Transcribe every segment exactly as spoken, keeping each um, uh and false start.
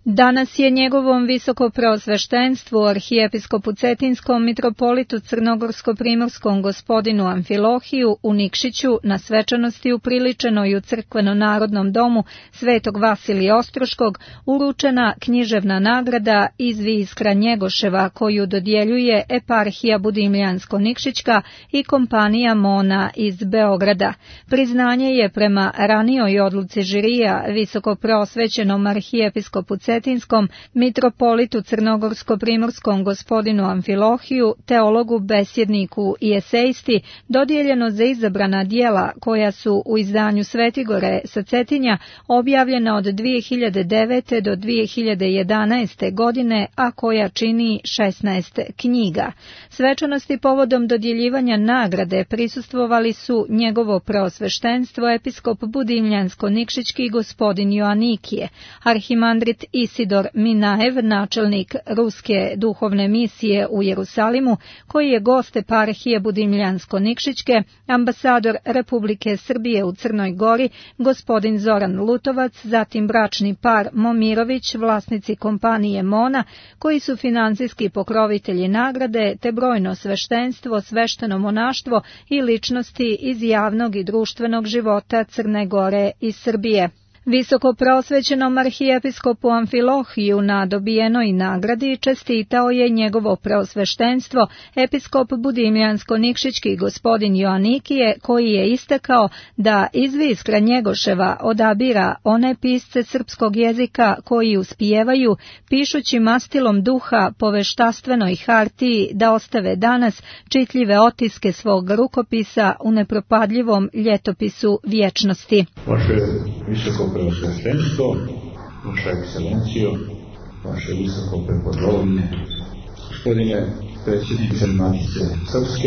Danas je njegovom visokopreosveštenstvu, arhijepiskopu Cetinskom, mitropolitu Crnogorsko-primorskom gospodinu Amfilohiju u Nikšiću na svečanosti upriličenoj u Crkveno-narodnom domu Svetog Vasilija Ostroškog uručena književna nagrada iz Iskra Njegoševa koju dodjeljuje eparhija Budimljansko-Nikšićka i kompanija Mona iz Beograda. Priznanje je prema ranijoj odluci žirija visokopreosvećenom arhijepiskopu Cetinskom, mitropolitu Crnogorsko-primorskom gospodinu Amfilohiju, teologu, besjedniku i esejisti, dodijeljeno za izabrana dijela koja su u izdanju Svetigore sa Cetinja objavljena od dvije hiljade devete. do dvije hiljade jedanaeste. godine, a koja čini šesnaest knjiga. Svečanosti povodom dodjeljivanja nagrade prisustvovali su njegovo preosveštenstvo episkop Budimljansko-Nikšićki gospodin Joanikije, arhimandrit Isidor Minaev, načelnik ruske duhovne misije u Jerusalimu, koji je gost eparhije Budimljansko-Nikšićke, ambasador Republike Srbije u Crnoj Gori, gospodin Zoran Lutovac, zatim bračni par Momirović, vlasnici kompanije Mona, koji su financijski pokrovitelji nagrade, te brojno sveštenstvo, svešteno monaštvo i ličnosti iz javnog i društvenog života Crne Gore i Srbije. Visoko preosvećenom arhijepiskopu Amfilohiju na dobijenoj nagradi čestitao je njegovo preosveštenstvo episkop Budimljansko-Nikšićki gospodin Joanikije, koji je istakao da iz Iskra Njegoševa odabira one pisce srpskog jezika koji uspijevaju, pišući mastilom duha po veštaštvenoj hartiji, da ostave danas čitljive otiske svog rukopisa u nepropadljivom ljetopisu vječnosti. Vaše visoko preosveštenstvo, vaša ekscelencijo, vaše visoko prepodobne, gospodine predsjedniče Matice Srpske,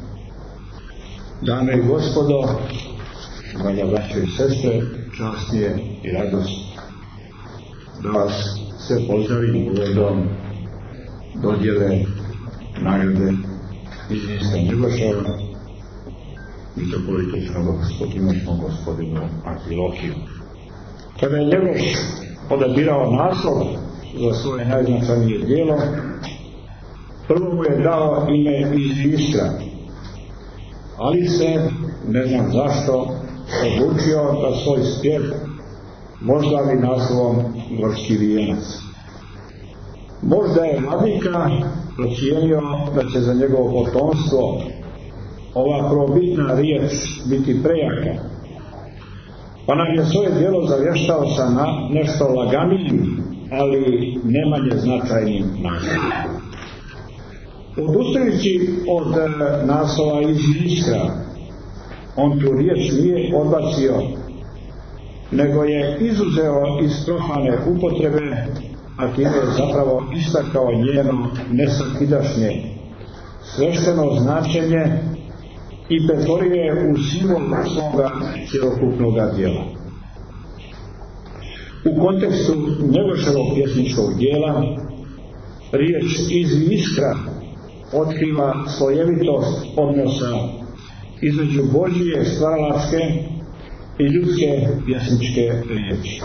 dame i gospodo, draga braćo i sestre, čast je i radost da vas sve pozdravim povodom dodjele nagrade iz Iskra Njegoševa mitropolitu Crnogorsko-primorskom gospodinu Amfilohiju. Kada je Njegoš odabirao naslov za svoje najznačajnije djelo, prvo mu je dao ime iz Iskra, ali se, ne znam zašto, odlučio da svoj spjev moždavi naslovom Gorski vijenac. Možda je vladika procijenio da će za njegovo potomstvo ova prvobitna riječ biti prejaka, pa nam je svoje djelo zavještao sa na nešto laganijim, ali ne manje značajnim naslovom. Odustajući od naslova iz Iskra, on tu riječ nije odbacio, nego je izuzeo iz profane upotrebe, a time je zapravo istakao njeno nesakidašnje svešteno značenje i pretvorio je u simbol svoga cjelokupnog djela. U kontekstu Njegoševog pjesničkog djela, riječ iz Iskra otkriva slojevitost odnosa između Božje stvaralačke i ljudske pjesničke riječi.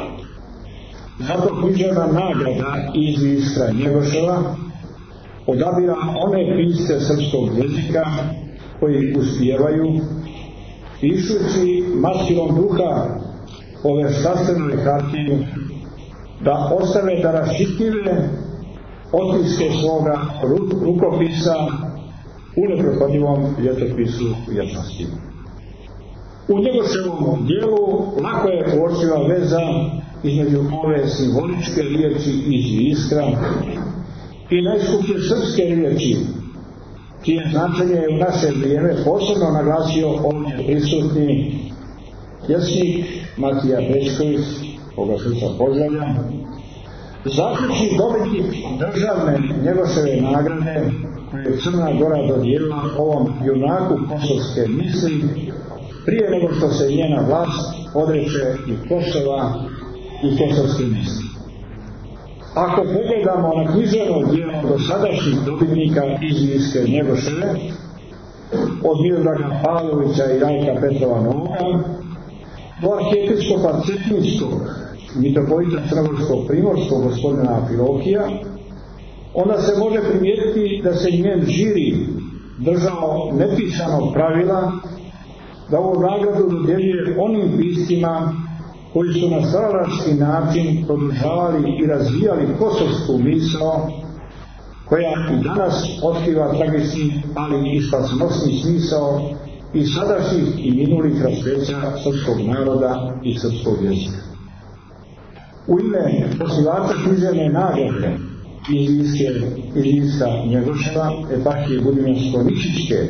Zato književna nagrada iz Iskra Njegoševa odabira one pisce srpskog jezika koji uspijevaju, pišući mastilom duha po veštaštvenoj hartiji, da ostave da raščitljive otiske svoga rukopisa u nepropadljivom ljetopisu vječnosti. U Njegoševom dijelu lako je uočljiva veza između ove simboličke riječi iz Iskra i najskuplje srpske riječi, čije značenje je u naše vrijeme posebno naglasio ovdje prisutni pjesnik Matija Bečković, koga srca pozdravljam, zaključni dobitnik državne Njegoševe nagrade koju je Crna Gora dodijelila ovom junaku kosovske misli prije nego što se njena vlast odreče i Kosova i kosovske misli. Ako pogledamo na književno djelo dosadašnjih dobitnika iz Iskre Njegoševe, od Miodraga Pavlovića i Rajka Petrova Novoga, do arhijepiskopa Cetinskog mitropolita crnogorskog primorskog gospodina Amfilohija, onda se može primijetiti da se njen žiri držao nepisanog pravila da ovu nagradu dodjeljuje onim piscima koji su na stvaralački način produžavali i razvijali kosovsku misao, koja i danas otkriva tragični, ali i spasonosni smisao i sadašnjih i minulih raspeća srpskog naroda i srpskog jezika. U ime osnivača književne nagrade iz Ilijska Njegoševa, eparhije Budimljansko-Nikšićke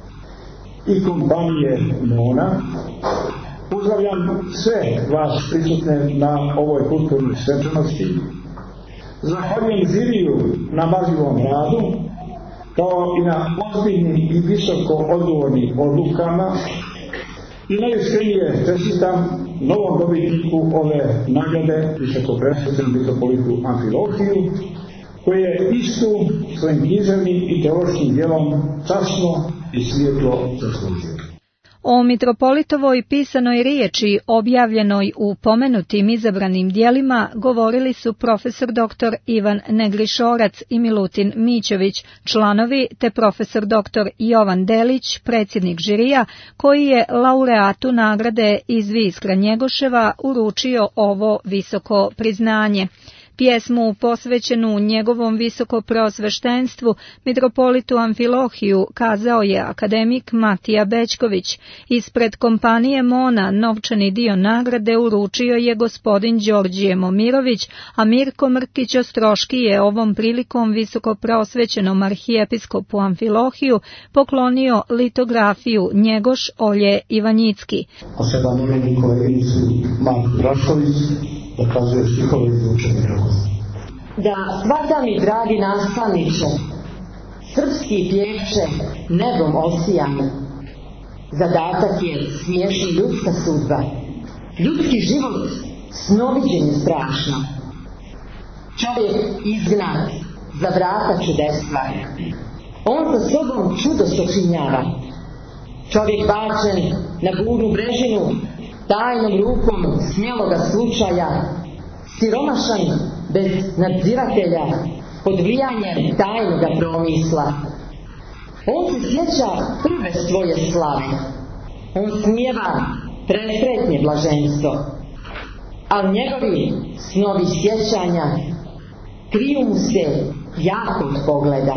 i kompanije Mona, pozdravljam sve vas prisutne na ovoj kulturnoj svečanosti. Zahvaljujem žiriju na marljivom radu, kao i na ozbiljnim i visoko odgovornim odlukama, i najiskrenije čestitam novom dobitniku ove nagrade, visokopreosvećenom mitropolitu Amfilohiju, koji je istu svojim književnim i teološkim djelom časno i svijetlo zaslužio. O mitropolitovoj pisanoj riječi objavljenoj u pomenutim izabranim dijelima govorili su profesor doktor Ivan Negrišorac i Milutin Mićović, članovi, te profesor doktor Jovan Delić, predsjednik žirija, koji je laureatu nagrade iz Viskra Njegoševa uručio ovo visoko priznanje. Pjesmu posvećenu njegovom visokopreosveštenstvu mitropolitu Amfilohiju kazao je akademik Matija Bećković. Ispred kompanije Mona novčani dio nagrade uručio je gospodin Đorđije Momirović, a Mirko Mrkić Ostroški je ovom prilikom visokopreosvećenom arhijepiskopu Amfilohiju poklonio litografiju Njegoš Olje Ivanjicki. A sada molim koleginicu Marku Drašković da kazuje stihove iz učenja radosti. Da svada mi, dragi nastavniče, srpski pjevče nebom osijan, zadatak je smiješni ljudska sudba, ljudski život snoviđenje strašno, čovjek izgnat za vrata čudestva, on za sobom čudo sočinjava, čovjek bačen na burnu brežinu, tajnom rukom smjeloga slučaja, siromašan bez nadziratelja, pod vlajanjem tajnoga promisla. On se sjeća prve svoje slave, on smijeva presretnje blaženstvo, ali njegovi snovi sjećanja kriju mu se jako od pogleda.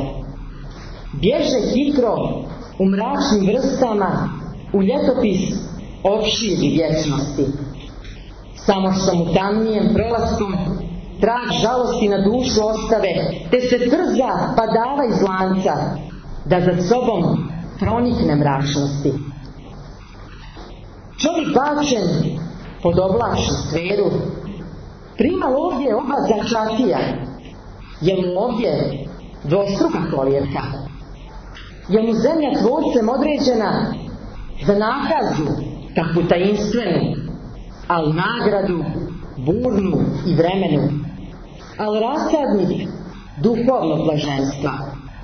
Bježe hitro u mračnim vrstama u ljetopis opširi vječnosti. Samo što mu tamnijem prolaskom trag žalosti na dušu ostave, te se trza badava iz lanca, da za sobom pronikne mračnosti. Čovjek bačen pod oblačnu sferu prima ovdje oba začatija, je mu ovdje dvostruka koljerka, je mu zemlja tvorcem određena za nakazu kakvu tajinstvenu, ali nagradu burnu i vremenu, ali rasadnik duhovnog blaženstva.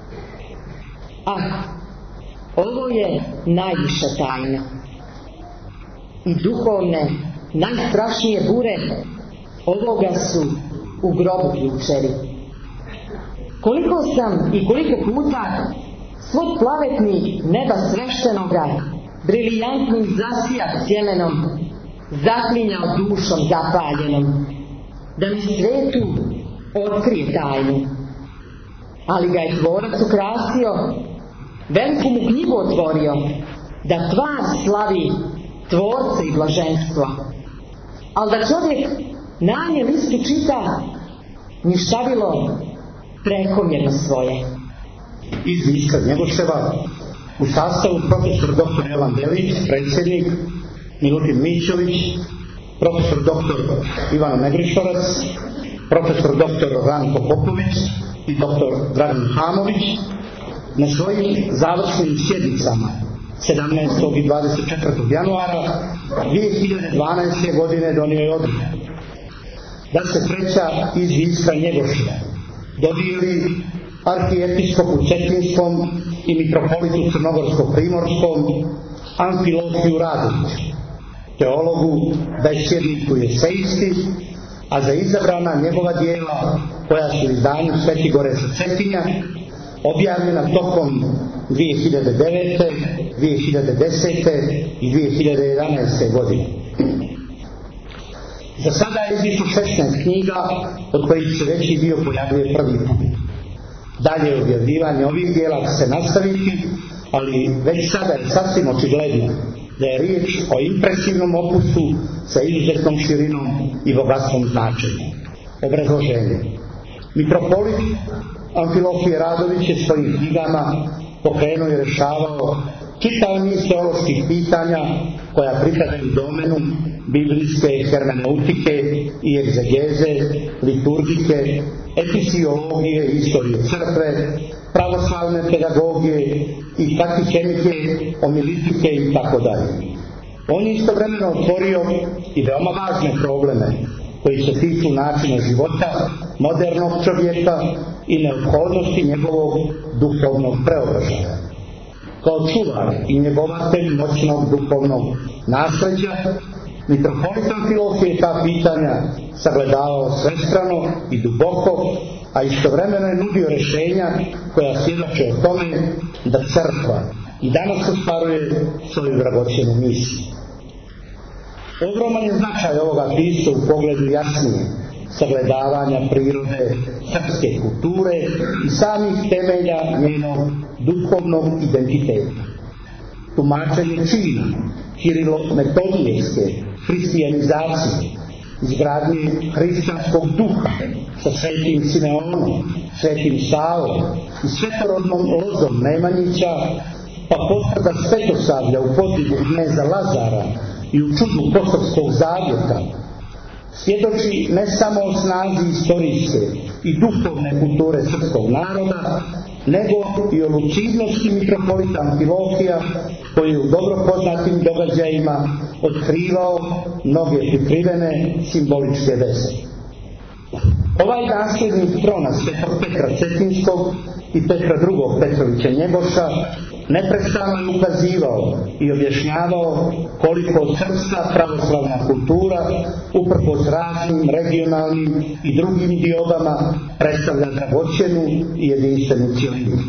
Ah, ovo je najviša tajna. I duhovne, najstrašnije bure ovoga su u grobu ključevi. Koliko sam i koliko puta svoj plavetni neba sveštenoga brilijantnim zasijak sjemenom zaklinjao dušom zapaljenom, da mi svetu otkrije tajnu. Ali ga je tvorac ukrasio, veliku mu knjigu otvorio, da tvar slavi tvorce i blaženstvo. Ali da čovjek na nje listu čita ništavilo prekomjerno svoje. Iz Viskra Njegoševa u sastavu profesor doktor Jovan Delić, predsjednik, Milutin Mićović, profesor doktor Ivan Negrišorac, profesor doktor Ranko Popović i doktor Dragan Hamović na svojim završnim sjednicama sedamnaestog i dvadeset četvrtog januara dvije hiljade dvanaeste. godine donio je odluku da se preća iz Viskra Njegoševa dodijeli arhijepiskopu Cetinskom i mitropolitu Crnogorsko-primorskom Amfilohiju Radoviću, teologu, besjedniku i eseisti, a za izabrana njegova djela koja su u izdanju Svetigore sa Cetinja objavljena tokom dvije hiljade devete, dvije hiljade desete i dvije hiljade jedanaeste. godine. Za sada je izišlo šesnaest knjiga, od kojih se veći dio pojavljuje prvi put. Dalje objavljivanje ovih djela će se nastaviti, ali već sada je sasvim očigledno da je riječ o impresivnom opusu sa izuzetnom širinom i bogatstvom značenja. Obrazloženje. Mitropolit Amfilohije Radović je svojim knjigama pokrenuo i rješavao čitav niz teoloških pitanja koja pripadaju domenu biblijske hermeneutike i egzegeze, liturgike, episiologije, istorije crkve, pravoslavne pedagogije i katehenike, omilitike i tako dalje. On je istovremeno otvorio i veoma važne probleme koji se tiču načina života modernog čovjeka i neophodnosti njegovog duhovnog preobražaja. Kao čuvar i njegovatelj moćnog duhovnog nasljeđa, mitropolit Amfilohije je ta pitanja sagledavao svestrano i duboko, a istovremeno je nudio rješenja koja svjedoče o tome da crkva i danas ostvaruje svoju dragocjenu misiju. Ogroman je značaj ovoga pisca u pogledu jasnije sagledavanja prirode srpske kulture i samih temelja njenog duhovnog identiteta. Tumačenje čina kirilo-metodijske hristijanizacije, izgradnje hrišćanskog duha sa svetim Simeonom, svetim Savom i svetorodnom Lozom Nemanjića, pa potvrda svetosavlja u podvigu kneza Lazara i u čudu kosovskog zavjeta, svjedoči ne samo o snazi istorijske i duhovne kulture srpskog naroda, nego i o lucidnosti mitropolita Amfilohija, koji je u dobro poznatim događajima otkrivao mnoge prikrivene simboličke veze. Ovaj nasljednik trona svetog Petra Cetinskog i Petra drugog Petrovića Njegoša neprestano je ukazivao i objašnjavao koliko srpska pravoslavna kultura uprkos raznim regionalnim i drugim diobama predstavlja dragocjenu i jedinstvenu cjelinu.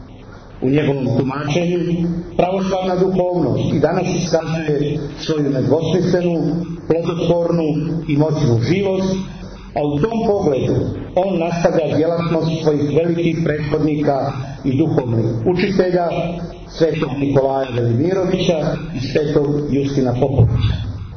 U njegovom tumačenju pravoslavna duhovnost i danas iskazuje svoju nedvosmislenu, plodotvornu i moćnu živost, a u tom pogledu on nastavlja djelatnost svojih velikih prethodnika i duhovnih učitelja, svetog Nikolaja Velimirovića i svetog Justina Popovića.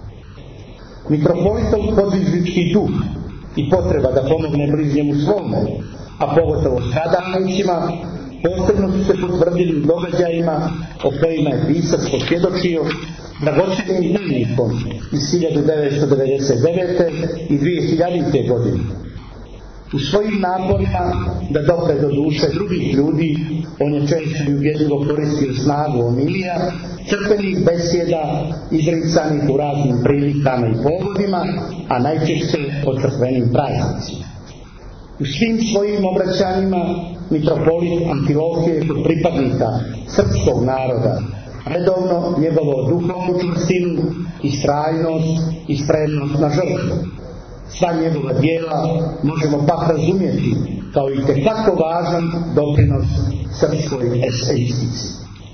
Mitropolitov podvižnički duh i potreba da pomogne bližnjemu svome, a pogotovo stradalnicima, posebno su se potvrdili u događajima o kojima je pisac posvjedočio dragocjenim dnevnikom iz hiljadu devetsto devedeset devete. i dvije hiljadite. godine. U svojim naporima da dopre do duše drugih ljudi, on je često i uvjerljivo koristio snagu omilija, crkvenih besjeda izricanih u raznim prilikama i povodima, a najčešće o crkvenim praznicima. U svim svojim obraćanjima mitropolit Amfilohije kod pripadnika srpskog naroda redovno njegovo duhovnu čvrstinu, istrajnost i spremnost na žrtvu. Sva njegova djela možemo pak razumjeti kao i tekako važan doprinos srpskoj eseistici.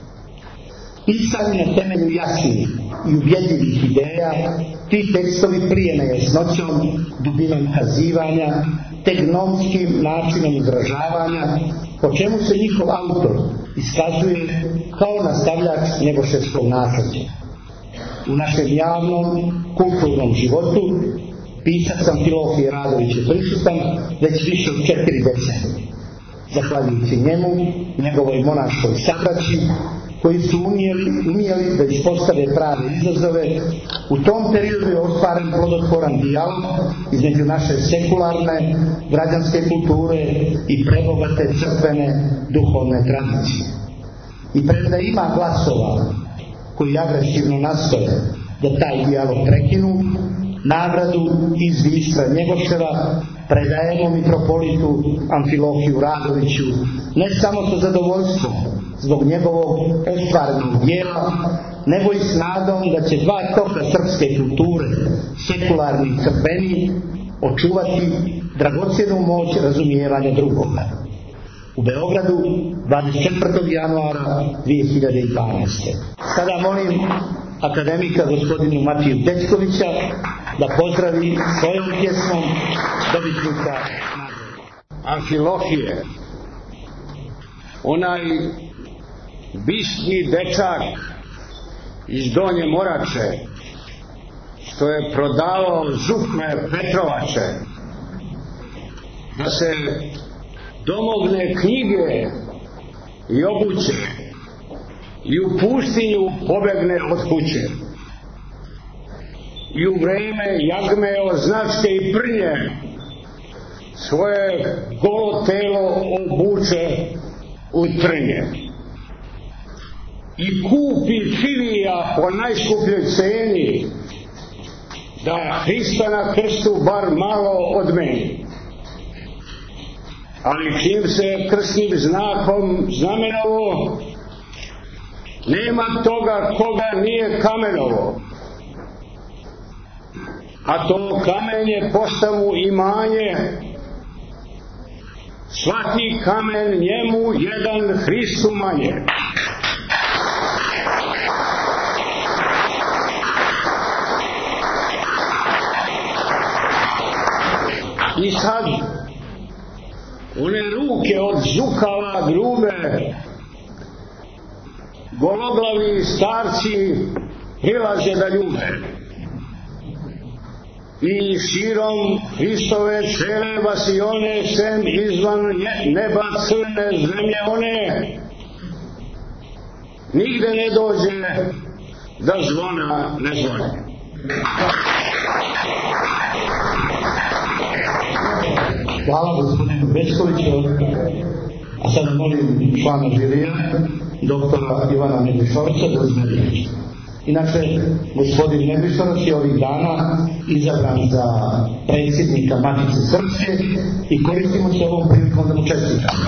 Pisani na temelju jasnih i ubjedljivih ideja, ti tekstovi plijene jasnoćom, dubinom kazivanja, te gnomskim načinom izražavanja, po čemu se njihov autor iskazuje kao nastavljač njegoševskog nasljeđa. U našem javnom, kulturnom životu pisac Amfilohije Radović je prisutan već više od četiri decenije. Zahvaljujući njemu, njegovoj monaškoj sabraći, koji su umjeli, umjeli da ispostave prave izazove, u tom periodu je ostvaren plodotvoran dijalog između naše sekularne, građanske kulture i prebogate crkvene duhovne tradicije. I premda ima glasova koji agresivno nastoje da taj dijalog prekinu, nagradu iz Istra Njegoševa predajemo mitropolitu Amfilohiju Radoviću ne samo sa zadovoljstvom zbog njegovog ostvarenog djela, nego i s nadom da će dva toka srpske kulture, sekularni i crkveni, očuvati dragocjenu moć razumijevanja drugoga. U Beogradu dvadeset četvrtog januara dvije hiljade dvanaeste. Sada molim akademika gospodinu Matiju Dečkovića da pozdravi svojom pjesmom dobitnika nagrade. Amfilohije, onaj bistriji dečak iz Donje Morače, što je prodavao župne Petrovače, da se domogne knjige i obuće i u pustinju pobegne od kuće. I u vreme jagme od značke i prnje svoje golo telo obuče u trnje. I kupi filija po najskupljoj ceni, da Hrista na krstu bar malo odmeni. Ali čim se krstnim znakom znamenovo, nema toga koga nije kamenovo. A to kamenje postavu imanje, svaki kamen njemu jedan Hristu manje. I sad one ruke od zukava grube, gologlavi starci prilaze da ljube. I širom Hristove cele vasione, sem izvan neba crne zemlje one, nigde ne dođe da zvona ne zvone. Hvala gospodinu Bečkoviću, a sada molim člana žirija, doktora Ivana Negrišorca, da uzme riječ. Inače, gospodin Negrišorac je ovih dana izabran za predsjednika Matice Srpske i koristimo se ovom prilikom da mu čestitamo.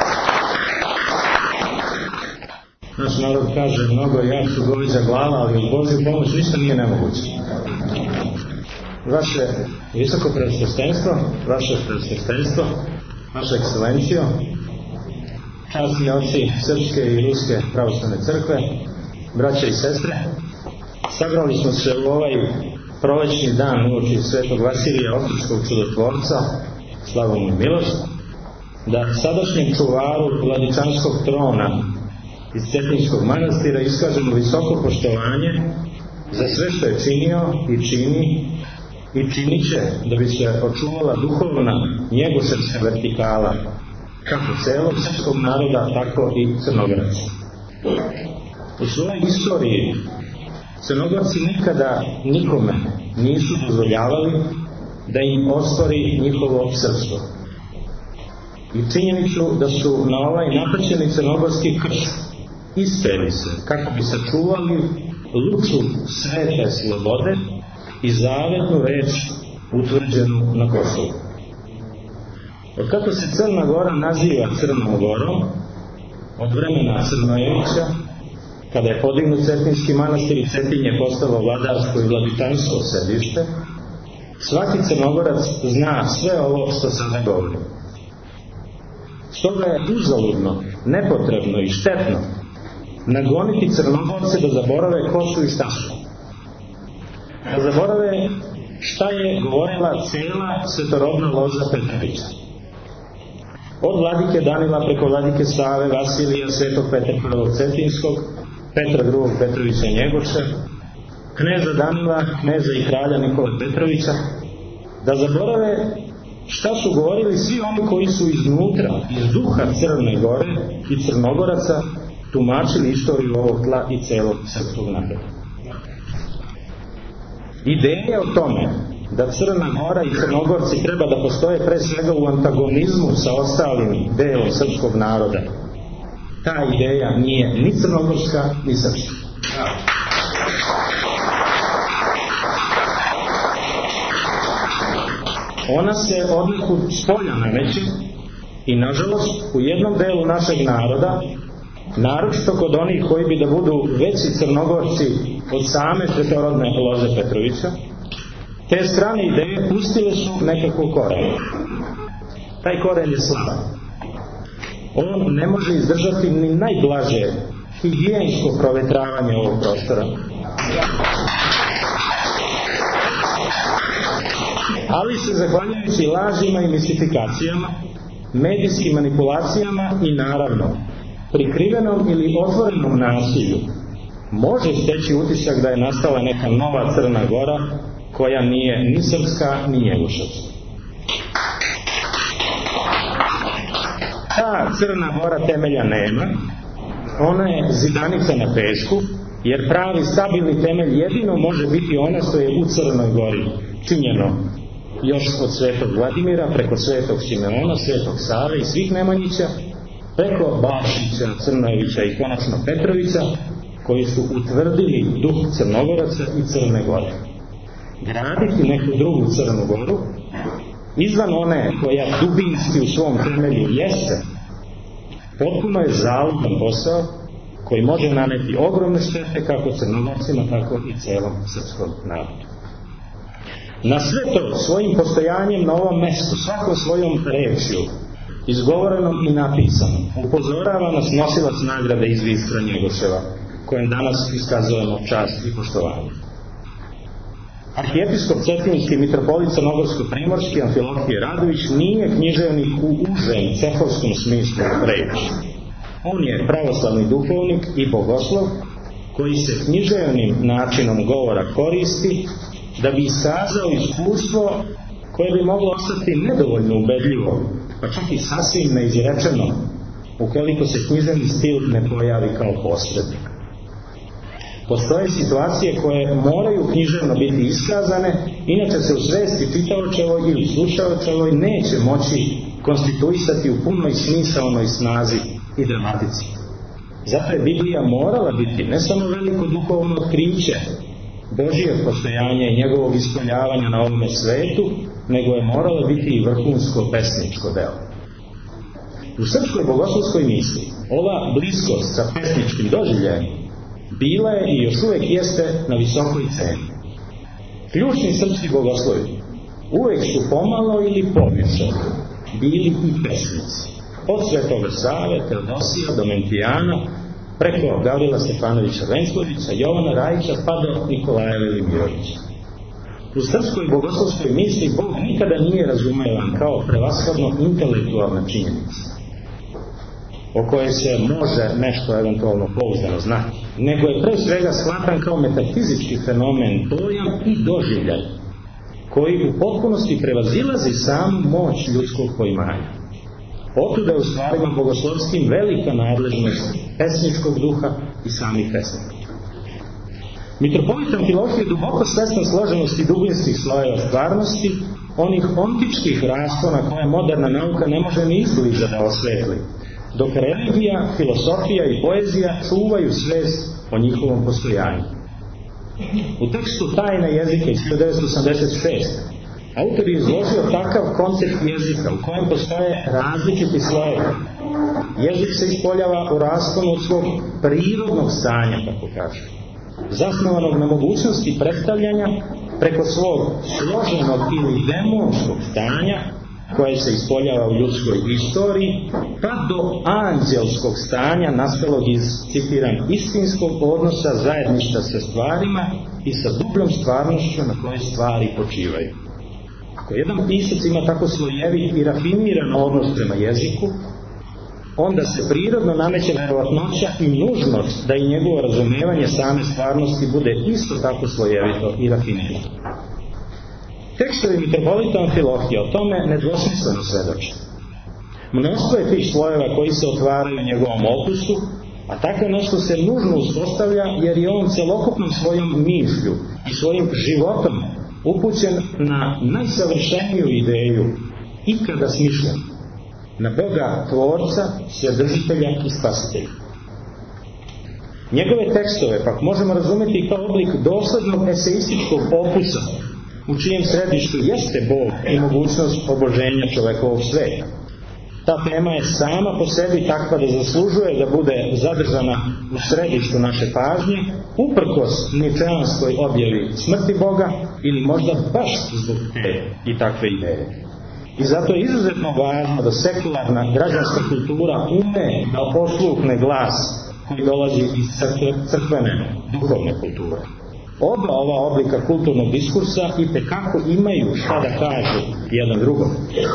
Naš narod kaže mnogo jak su goviđa glava, ali uz Božju pomoć ništa nije nemoguće. Vaše visoko preosveštenstvo, vaše preosveštenstvo, vaša ekscelencijo, časni oci Srpske i Ruske pravoslavne crkve, braće i sestre, sabrali smo se u ovaj prolećni dan uoči svetog Vasilija Otočkog čudotvorca, slavu mu i milost, da sadašnjem čuvaru Vladičanskog trona iz Cetinjskog manastira iskažemo visoko poštovanje za sve što je činio i čini i činit će da bi se očuvala duhovna njegosrpska vertikala kako celog srpskog naroda, tako i Crnogoraca. U svojoj istoriji Crnogorci nikada nikome nisu dozvoljavali da im ospori njihovo srpstvo. I činjenicu da su na ovaj napaćeni crnogorski krst ispeli se kako bi sačuvali luču svete slobode i zavetnu reč utvrđenu na Kosovu. Od kako se Crna Gora naziva Crnom Gorom, od vremena Crnojevića, kada je podignut Cetinjski manastir i Cetinje postalo vladarsko i vladičansko sedište, svaki Crnogorac zna sve ovo što sada govorim. Stoga je uzaludno, nepotrebno i štetno nagoniti Crnogorce da zaborave ko su i šta su. Da zaborave šta je govorila cela svetorodna loza Petrovića. Od vladike Danila preko vladike Save, Vasilija, svetog Petra prvog Cetinjskog, Petra drugog Petrovića Njegoša, kneza Danila, kneza i kralja Nikole Petrovića, da zaborave šta su govorili svi oni koji su iznutra, iz duha Crne Gore i Crnogoraca tumačili istoriju ovog tla i celog srpskog naroda. Ideja o tome da Crna Gora i Crnogorci treba da postoje pre svega u antagonizmu sa ostalim delom srpskog naroda, ta ideja nije ni crnogorska ni srpska. Ona se odnekud spolja nameće i nažalost u jednom delu našeg naroda, naročito kod onih koji bi da budu veći Crnogorci od same svetorodne loze Petrovića, Te strane ideje pustile su nekako koren. Taj koren je slaban. On ne može izdržati ni najblaže higijensko provetravanje ovog prostora. Ali se zahvaljujući lažima i mistifikacijama, medijskim manipulacijama i naravno prikrivenom ili otvorenom nasilju može steći utisak da je nastala neka nova Crna Gora koja nije ni srpska ni njegoševska. Ta Crna Gora temelja nema, ona je zidanica na pesku, jer pravi stabilni temelj jedino može biti ono što je u Crnoj Gori činjeno još od Svetog Vladimira, preko Svetog Simeona, Svetog Save i svih Nemanjića, preko Bašića, Crnojevića i konačno Petrovića, koji su utvrdili duh Crnogoraca i Crne Gore. Graditi neku drugu Crnu Goru, izvan one koja dubinski u svom temelju jeste, potpuno je zaludan posao koji može naneti ogromne štete kako Crnogorcima, tako i celom srpskom narodu. Na sve to, svojim postojanjem na ovom mestu, svakom svojom rečju, izgovorenom i napisanom, upozorava nas nosilac nagrade iz Vistra Njegoševa, kojem danas iskazujemo čast i poštovanje. Arhijepiskop Cetinjski mitropolit Crnogorsko-primorski Amfilohije Radović nije književnik u užem cehovskom smislu reči. On je pravoslavni duhovnik i bogoslov koji se književnim načinom govora koristi da bi iskazao iskustvo koje bi moglo ostati nedovoljno ubedljivo, pa čak i sasvim neizrečeno, ukoliko se književni stil ne pojavi kao posrednik. Postoje situacije koje moraju književno biti iskazane, inače se u svesti čitaočevoj ili slušaočevoj neće moći konstituisati u punoj smisaonoj snazi i dramatici. Zato je Biblija morala biti ne samo veliko duhovno otkriće Božijeg postojanja i njegovog ispoljavanja na ovome svetu, nego je morala biti i vrhunsko pesničko delo. U srpskoj bogoslovskoj misli ova bliskost sa pesničkim doživljajem bila je i još uvek jeste na visokoj ceni. Ključni srpski bogoslovi uvek su pomalo ili poviše bili i pesnici. Od Svetoga Save, Teodosija, Domentijana, preko Gavrila Stefanovića Venclovića, Jovana Rajića, pa do Nikolaja Velimirovića. U srpskoj bogoslovskoj misli Bog nikada nije razumevan kao prevashodno intelektualna činjenica, o kojoj se može nešto eventualno pouzdano znati, nego je pre svega shvatan kao metafizički fenomen, pojam i doživljaj, koji u potpunosti prevazilazi samu moć ljudskog poimanja. Otuda je u stvarima bogoslovskim velika nadležnost pesničkog duha i samih pesnika. Mitropolit Amfilohije je duboko svestan složenosti dubinskih slojeva stvarnosti, onih ontičkih raspona koje moderna nauka ne može ni izbliza da osvetli, dok religija, filosofija i poezija čuvaju svest o njihovom postojanju. U tekstu Tajne jezike iz hiljadu devetsto osamdeset šeste. autor je izložio takav koncept jezika u kojem postoje različiti slojevi. Jezik se ispoljava u rasponu od svog prirodnog stanja, kako kaže, zasnovanog na mogućnosti predstavljanja preko svog složenog ili demonskog stanja, koje se ispoljava u ljudskoj istoriji, pa do anđelskog stanja nastalog iz, citiram, istinskog odnosa zajedništva sa stvarima i sa dubljom stvarnošću na kojoj stvari počivaju. Ako jedan pisac ima tako slojevit i rafiniran odnos prema jeziku, onda se prirodno nameće verovatnoća i nužnost da i njegovo razumevanje same stvarnosti bude isto tako slojevito i rafinirano. Tekstovi mitropolita Amfilohija o tome nedvosmisleno svedoče. Mnoštvo je tih slojeva koji se otvaraju njegovom opusu, a tako nešto se nužno uspostavlja jer je on celokupnom svojom mišlju i svojim životom upućen na najsavršeniju ideju ikada smišljenu, na Boga Tvorca, Vседržitelja i Spasitelja. Njegove tekstove pak možemo razumjeti kao oblik doslednog eseističkog opusa, u čijem središtu jeste Bog i mogućnost oboženja čovekovog sveta. Ta tema je sama po sebi takva da zaslužuje da bude zadržana u središtu naše pažnje, uprkos ničeanskoj objavi smrti Boga ili možda baš zbog te i takve ideje. I zato je izuzetno važno da sekularna građanska kultura ume da posluhne glas koji dolazi iz crkvene, duhovne kulture. Oba ova oblika kulturnog diskursa itekako imaju šta da kažu jedan drugom.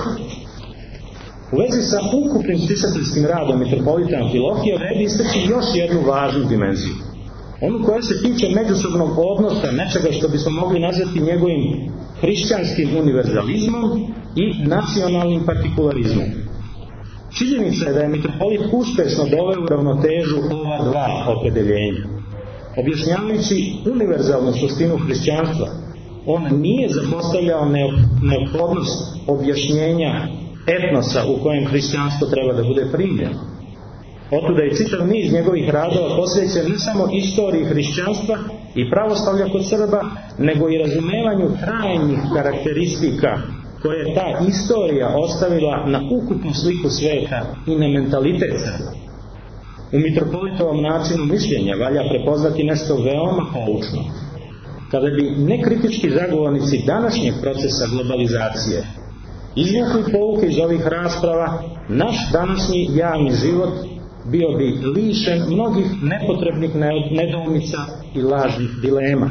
U vezi sa ukupnim spisateljskim radom mitropolita Amfilohija vredi istaći još jednu važnu dimenziju. Onu koja se tiče međusobnog odnosa nečega što bismo mogli nazvati njegovim hrišćanskim univerzalizmom i nacionalnim partikularizmom. Činjenica je da je mitropolit uspešno doveo u ravnotežu ova dva opredeljenja. Objašnjavajući univerzalnu suštinu hrišćanstva, on nije zapostavljao neophodnost objašnjenja etnosa u kojem hrišćanstvo treba da bude primljeno. Otuda je čitav niz njegovih radova posvećen ne samo istoriji hrišćanstva i pravoslavlja kod Srba, nego i razumevanju trajnih karakteristika koje je ta istorija ostavila na ukupnu sliku sveta i na mentalitet Srba. U mitropolitovom načinu mišljenja valja prepoznati nešto veoma poučno. Kada bi nekritički zagovornici današnjeg procesa globalizacije izvukli pouke iz ovih rasprava, naš današnji javni život bio bi lišen mnogih nepotrebnih nedoumica i lažnih dilema.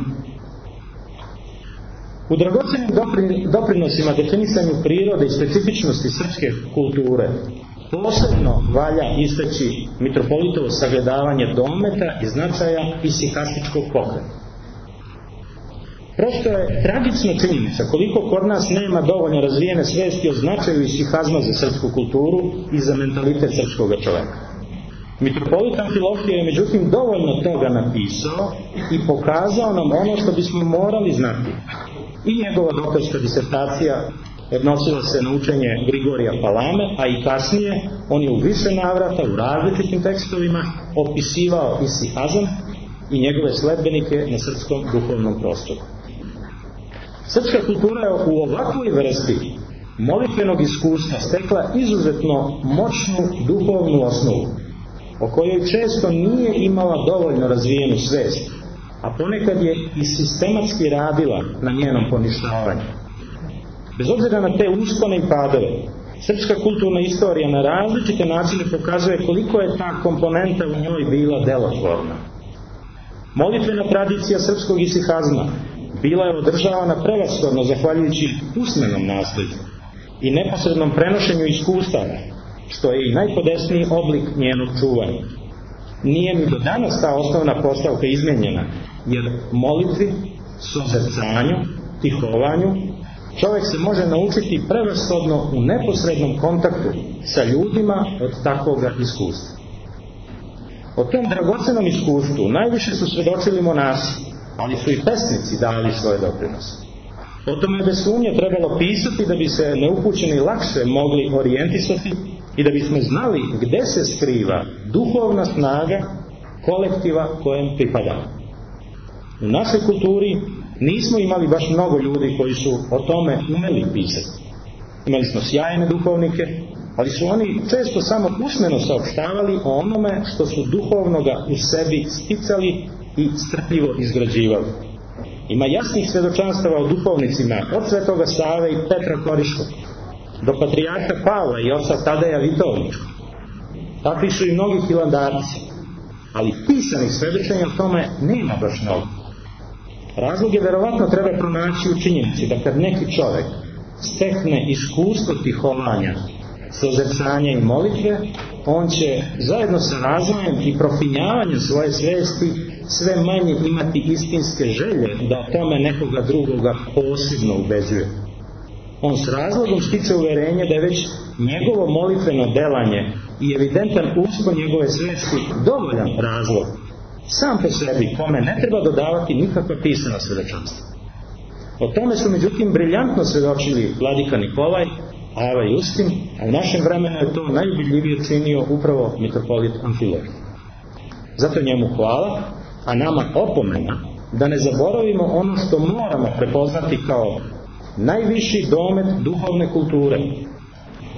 U dragocenim doprinosima definisanju prirode i specifičnosti srpske kulture posebno valja istaći mitropolitovo sagledavanje dometa i značaja isihastičkog pokreta. Prosto je tragična činjenica koliko kod nas nema dovoljno razvijene svesti o značaju isihazma za srpsku kulturu i za mentalitet srpskog čoveka. Mitropolit Amfilohije je međutim dovoljno toga napisao i pokazao nam ono što bismo morali znati. I njegova doktorska disertacija odnosila se na učenje Grigorija Palame, a i kasnije on je u više navrata u različitim tekstovima opisivao isihazam i njegove sledbenike na srpskom duhovnom prostoru. Srpska kultura je u ovakvoj vrsti molitvenog iskustva stekla izuzetno moćnu duhovnu osnovu, o kojoj često nije imala dovoljno razvijenu svest, a ponekad je i sistematski radila na njenom poništavanju. Bez obzira na te uspone i padove, srpska kulturna istorija na različite načine pokazuje koliko je ta komponenta u njoj bila delotvorna. Molitvena tradicija srpskog isihazma bila je održavana prevashodno zahvaljujući usmenom nasleđu i neposrednom prenošenju iskustava, što je i najpodesniji oblik njenog čuvanja. Nije ni do danas ta osnovna postavka izmenjena, jer molitvi, sozercanju, tihovanju, čovjek se može naučiti prevashodno u neposrednom kontaktu sa ljudima od takvoga iskustva. O tom dragocenom iskustvu najviše su svedočili monasi, ali su i pesnici dali svoje doprinose. O tome je bez sumnje trebalo pisati da bi se neupućeni lakše mogli orijentisati i da bismo znali gde se skriva duhovna snaga kolektiva kojem pripadamo. U našoj kulturi nismo imali baš mnogo ljudi koji su o tome umeli pisati. Imali smo sjajne duhovnike, ali su oni često samo usmeno saopštavali o onome što su duhovnoga u sebi sticali i strpljivo izgrađivali. Ima jasnih svedočanstava o duhovnicima od Svetoga Save i Petra Koriškog do patrijarha Pavla i oca Tadeja Vitovničkog. Takvi su i mnogi hilandarci, ali pisanih svedočenja o tome nema baš mnogo. Razlog je verovatno treba pronaći u činjenici da kad neki čovjek stekne iskustvo tihovanja, sozercanja i molitve, on će zajedno sa razvojem i profinjavanjem svoje svesti sve manje imati istinske želje da o tome nekoga drugoga posebno ubeđuje. On s razlogom stiče uverenje da je već njegovo molitveno delanje i evidentan uspon njegove svesti dovoljan razlog sam po sebi, kome ne treba dodavati nikakva pisana svedočanstva. O tome su međutim briljantno svedočili vladika Nikolaj, Ava i Justin, a u našem vremenu je to najubedljivije činio upravo mitropolit Amfilohije. Zato njemu hvala, a nama opomena da ne zaboravimo ono što moramo prepoznati kao najviši domet duhovne kulture,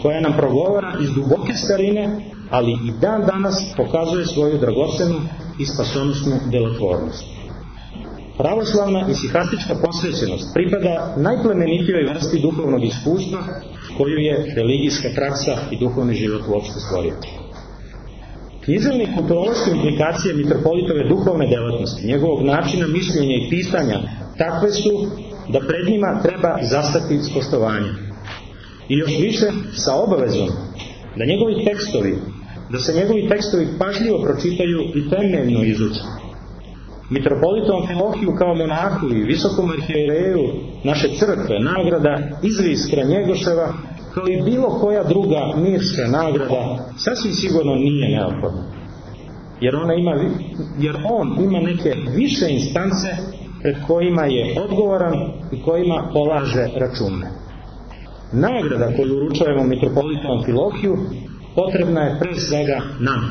koja nam progovara iz duboke starine, ali i dan danas pokazuje svoju dragocenu i spasonosnu delotvornost. Pravoslavna i sihastička posvećenost pripada najplemenitijoj vrsti duhovnog iskustva koju je religijska praksa i duhovni život uopšte stvorio. Književne i kulturološke implikacije mitropolitove duhovne delatnosti, njegovog načina mišljenja i pisanja, takve su da pred njima treba zastati s poštovanjem. I još više sa obavezom da njegovi tekstovi, da se njegovi tekstovi pažljivo pročitaju i temeljno izuče. Mitropolitu Amfilohiju kao monahu i visokom arhijereju naše crkve nagrada Izviskra Njegoševa, kao i bilo koja druga mirska nagrada, sasvim sigurno nije neophodna. Jer, ona ima, jer on ima neke više instance pred kojima je odgovoran i kojima polaže račune. Nagrada koju uručujemo mitropolitu Amfilohiju potrebna je pre svega nama.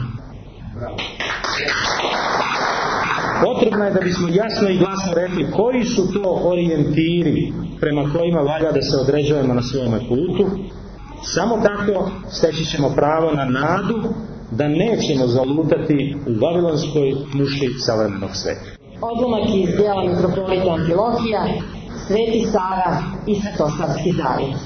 Potrebna je da bismo jasno i glasno rekli koji su to orijentiri prema kojima valja da se određujemo na svome putu. Samo tako steći ćemo pravo na nadu da nećemo zalutati u vavilonskoj muši savremenog sveta. Odlomak iz djela mitropolita Amfilohija, Sveti Sava i Svetosavski zavjet.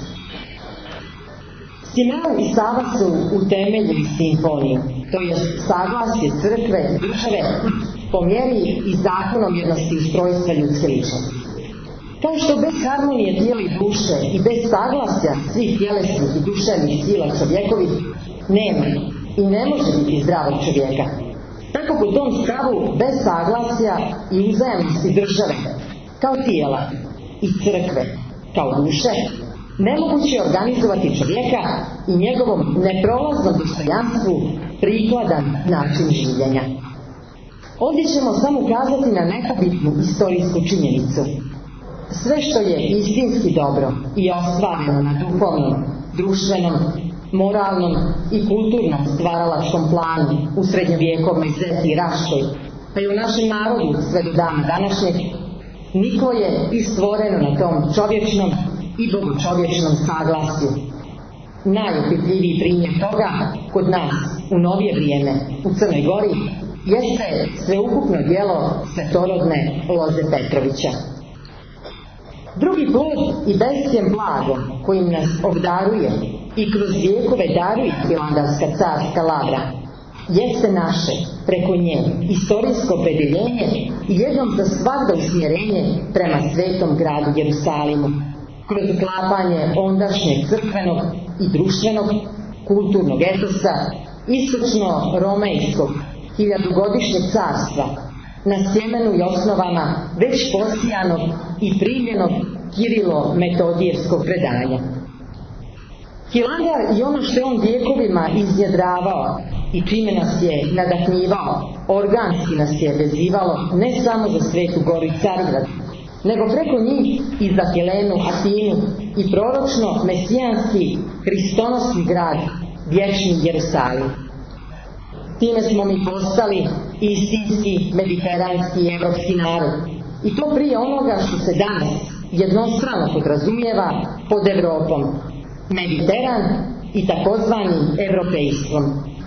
Simeon i Sava su utemeljili simfoniju, to je saglasje crkve i države po mjeri i zakonomjernosti ustrojstva ljudske ličnosti. Kao što bez harmonije tijela i duše i bez saglasja svih tjelesnih i duševnih sila čovjekovih nema i ne može biti zdravog čovjeka. Tako po tom stavu bez saglasja i uzajamnosti države kao tijela i crkve kao duše nemoguće je organizovati čovjeka i njegovom neprolaznom dostojanstvu prikladan način življenja. Ovdje ćemo samo ukazati na nepobitnu istorijsku činjenicu. Sve što je istinski dobro i ostvareno na duhovnom, društvenom, moralnom i kulturnom stvaralačkom planu u srednjovjekovnoj Zeti i Raškoj, pa i u našem narodu sve do dana današnjeg, niklo je i stvoreno na tom čovječnom i bogočovječnom saglasju. Najopipljiviji primjer toga kod nas u novije vrijeme u Crnoj Gori jeste sveukupno djelo svetorodne Loze Petrovića. Drugi plod i bescjen blago kojim nas obdaruje i kroz vijekove daruje Hilandarska carska lavra jeste naše, preko nje, istorijsko opredjeljenje i jednom za svagda usmjerenje prema svetom gradu Jerusalimu, kroz uklapanje ondašnjeg crkvenog i društvenog, kulturnog etosa, istočno-romejskog hiljadugodišnjeg carstva, na sjemenu i osnovama već posijanog i primljenog Kirilo-metodijevskog predanja. Hilandar i ono što je on vjekovima iznjedravao i čime nas je nadahnjivao, organski nas je vezivalo ne samo za Svetu Goru i Carigrad, nego preko njih i za Helenu, Atinu i proročno mesijanski hristonosni grad, vječni Jerusalim. Time smo mi postali istinski, mediteranski i evropski narod. I to prije onoga što se danas jednostrano podrazumijeva pod Evropom. Mediteran i takozvani evropejstvom.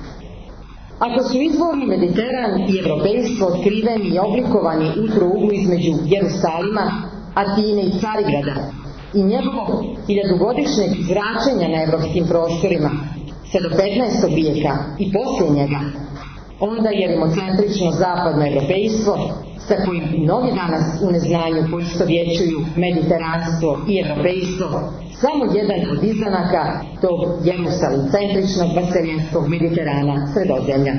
Ako su izvorni Mediteran i evropejstvo otkriveni i oblikovani u trouglu između Jerusalima, Atine i Carigrada i njegovog hiljadugodišnjeg zračenja na evropskim prostorima, sve do petnaestog vijeka i poslije njega, onda je rimocentrično zapadno evropejstvo, sa kojim mnogi danas u neznanju poistovjećuju mediteranstvo i evropejstvo, samo jedan od izdanaka tog jerusalimcentričnog vaseljenskog Mediterana Sredozemlja.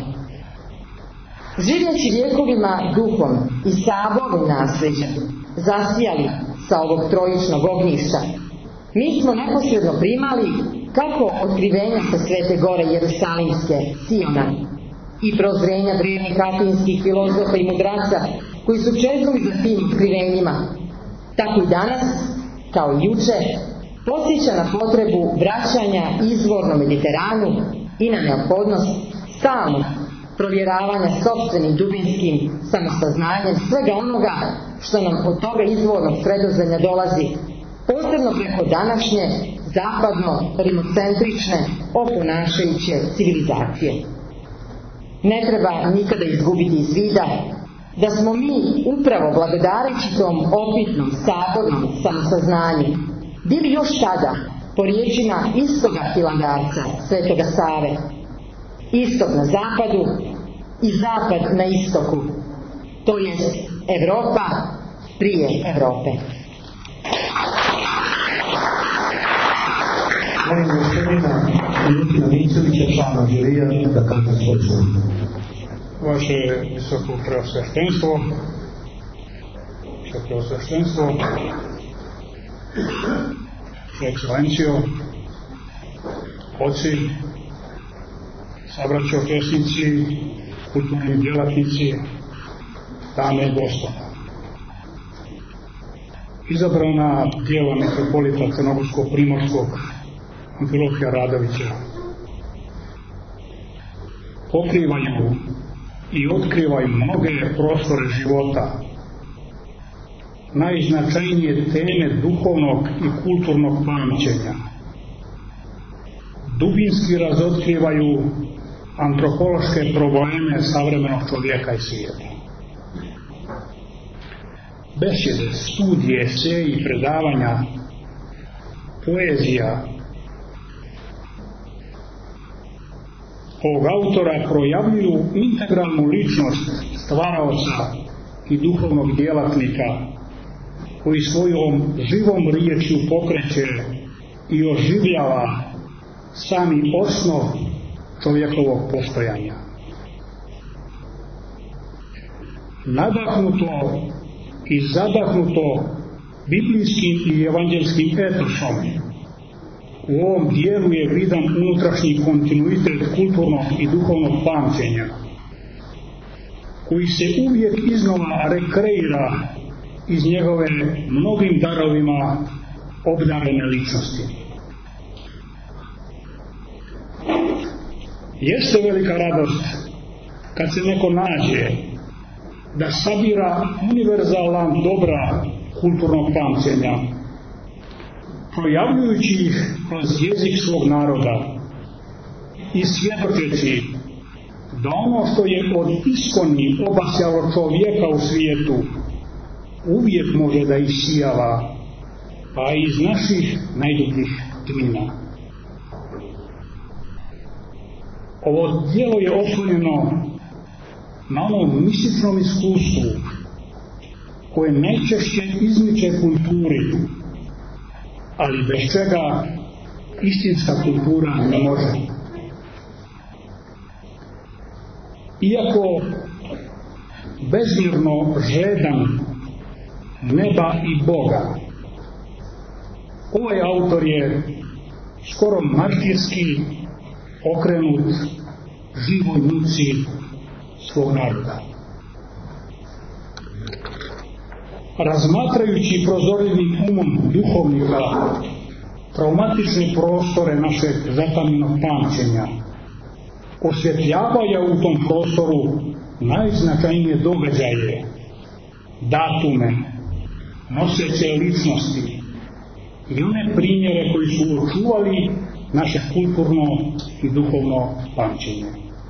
Živjeći vjekovima duhom i sabornim nasljeđem, zasijali sa ovog trojičnog ognjišta, mi smo neposredno primali kako otkrivenja sa Svete Gore Jerusalimske, Siona, i prozrenja drevnih atinskih filozofa i mudraca koji su čeznuli za tim otkrivenjima, tako i danas, kao i juče, podsjeća na potrebu vraćanja izvornom Mediteranu i na neophodnost stalnog provjeravanja sopstvenim dubinskim samosaznanjem svega onoga što nam od toga izvornog Sredozemlja dolazi, posebno preko današnje zapadno-rimocentrične oponašajuće civilizacije. Ne treba nikada izgubiti iz vida da smo mi upravo blagodareći tom opitnom, sabornom samosaznanju bili još tada, po riječima istoga Hilandarca, Svetoga Save, istok na zapadu i zapad na istoku, to jest Evropa prije Evrope. Molim gospodina Milutina Mićevića, člana žirija, da kaže svoj zvuk. Vaše visoko preosveštenstvo, visoko preosveštenstvo, ekscelencijo, oci, sabraćo pesnici, kulturni djelatnici, dame i gospoda. Izabrana djela metropolita Crnogorsko-primorskog Amfilohija Radovića pokrivaju i otkrivaju mnoge prostore života, najznačajnije teme duhovnog i kulturnog pamćenja. Dubinski razotkrivaju antropološke probleme savremenog čovjeka i svijeta. Besjede, studije, eseji, predavanja, poezija ovog autora projavljuju integralnu ličnost stvaraoca i duhovnog djelatnika koji svojom živom riječju pokreće i oživljava sami osnov čovjekovog postojanja. Nadahnuto i zadahnuto biblijskim i evanđelskim etosom, u ovom dijelu je vidan unutrašnji kontinuitet kulturnog i duhovnog pamćenja, koji se uvijek iznova rekreira iz njegove mnogim darovima obdarene ličnosti. Jeste velika radost kad se neko nađe da sabira univerzalan dobra kulturnog pamćenja, projavljujući ih kroz jezik svog naroda i svjedočeći da ono što je od iskoni obasjalo čovjeka u svijetu uvijek može da isijava, pa iz naših najdubljih tmina. Ovo djelo je oslonjeno na onom mističnom iskustvu koje najčešće izmiče kulturi, ali bez čega istinska kultura ne može. Iako bezmjerno žedan neba i Boga, ovaj autor je skoro martirski okrenut živoj muci svog naroda. Razmatrajući prozorljivim umom duhovnika traumatične prostore našeg zatamljenog pamćenja, osvjetljavaju u tom prostoru najznačajnije događaje, datume, noseće ličnosti i one primjere koji su očuvali naše kulturno i duhovno pamćenje.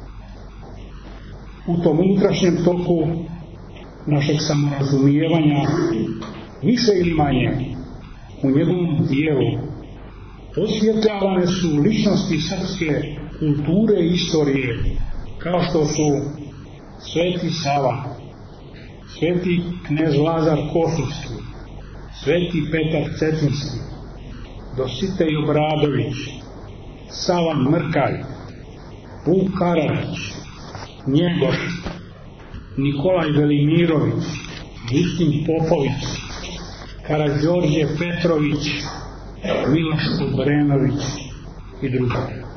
U tom unutrašnjem toku našeg samorazumijevanja, više ili manje, u njegovom dijelu osvjetljavane su ličnosti srpske kulture i istorije, kao što su Sveti Sava, Sveti knez Lazar Kosovski, Sveti Petar Cetinski, Dositej Obradović, Sava Mrkalj, Vuk Karadžić, Njegoš, Nikolaj Velimirović, Justin Popović, Karađorđe Petrović, Miloš Obrenović i drugi.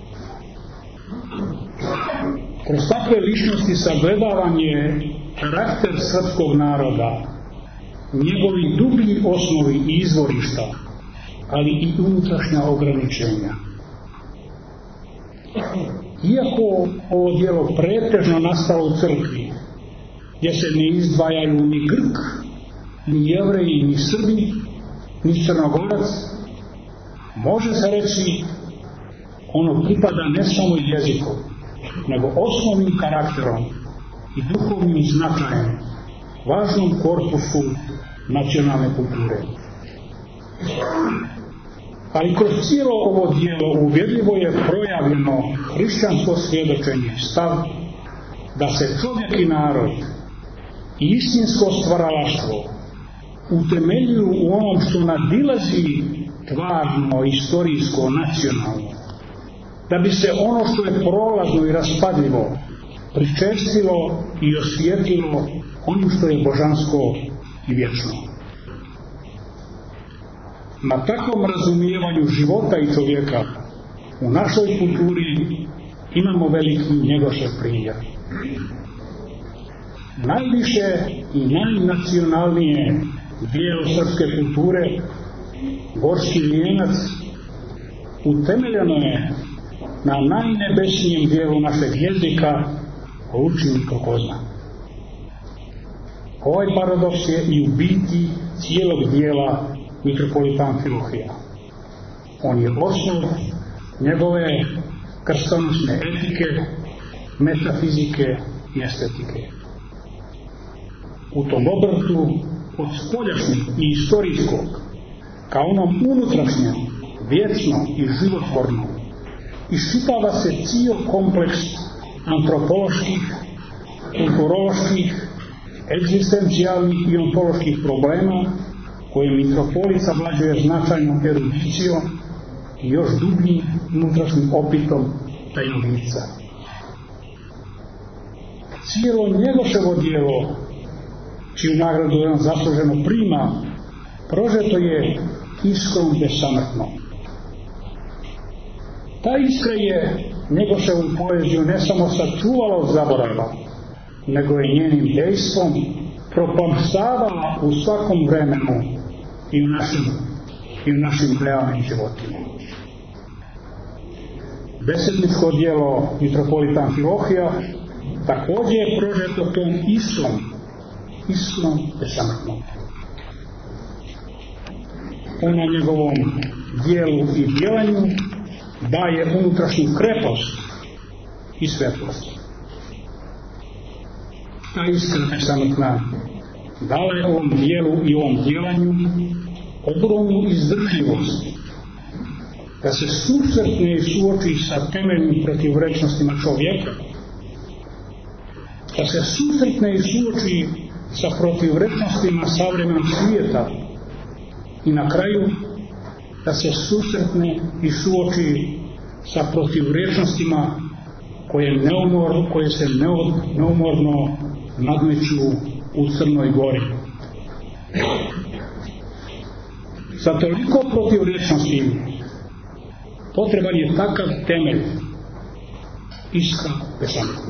Kroz takve ličnosti sagledavan je karakter srpskog naroda, njegovi dublji osnovi i izvorišta, ali i unutrašnja ograničenja. Iako ovo djelo pretežno nastalo u crkvi, gdje se ne izdvajaju ni Grk, ni Jevreji, ni Srbi, ni Crnogorac, može se reći, ono pripada ne samo jezikom, nego osnovnim karakterom i duhovnim značajem, važnom korpusu nacionalne kulture. Ali kroz cijelo ovo djelo uvjerljivo je projavljeno hrišćansko svjedočenje, stav da se čovjek i narod i istinsko stvaralaštvo utemeljuju u onom što nadilazi tvarno, istorijsko, nacionalno, da bi se ono što je prolazno i raspadljivo pričestilo i osvijetlilo onim što je božansko i vječno. Na takvom razumijevanju života i čovjeka u našoj kulturi imamo veliki Njegošev primjer. Najviše i najnacionalnije dijelo srpske kulture, Gorski vijenac, utemeljeno je na najnebesnijem dijelu našeg jezika, Lučiniko Kozma. Ovaj paradoks je i u biti cijelog dijela Mitropolita Amfilohija. On je osnov njegove krstonosne etike, metafizike i estetike. U tom obrtu od spoljašnjeg i istorijskog ka onom unutrašnjem, vječnom i životvornom iščitava se cijel kompleks antropoloških, kulturoloških, egzistencijalnih i ontoloških problema koje mitropolit savlađuje značajnom erudicijom i još dubljim unutrašnjim opitom tajnog lica. Cijelo Njegoševo djelo, čiju nagradu on zasluženo prima, prožeto je iskrom besamrtnom. Ta iskra je Njegoševu poeziju ne samo sačuvala od zaborava, nego je njenim dejstvom propamštavala u svakom vremenu i u našim, i u našim realnim životima. Besedničko djelo Mitropolita Amfilohija također je prožeto tom istom, istom besamrtnom. On na njegovom dijelu i djelanju daje unutrašnju krepost i svetlost. Ta iskra besamrtna dala je ovom dijelu i ovom djelanju ogromnu izdržljivost da se susretne i suoči sa temeljnim protivrečnostima čovjeka, da se susretne i suoči sa protivrečnostima savremenog svijeta i na kraju da se susretne i suoči sa protivrečnostima koje, neumor, koje se neumorno nadmeću u Crnoj Gori. Za toliko protivrečnosti potreban je takav temelj, iskra besamrtna.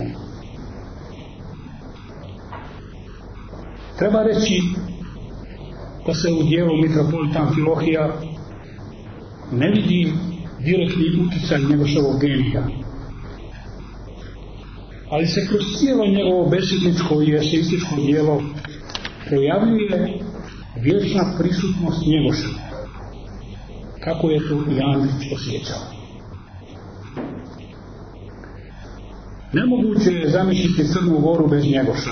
Treba reći da se u dijelu Mitropolita Amfilohija ne vidi direktni utjecaj Njegoševog genija, ali se kroz cijelo njegovo besedničko i eseističko djelo projavljuje vječna prisutnost Njegoševa, kako je to i Andrić osjećao. Nemoguće je zamisliti Crnu Goru bez Njegoša,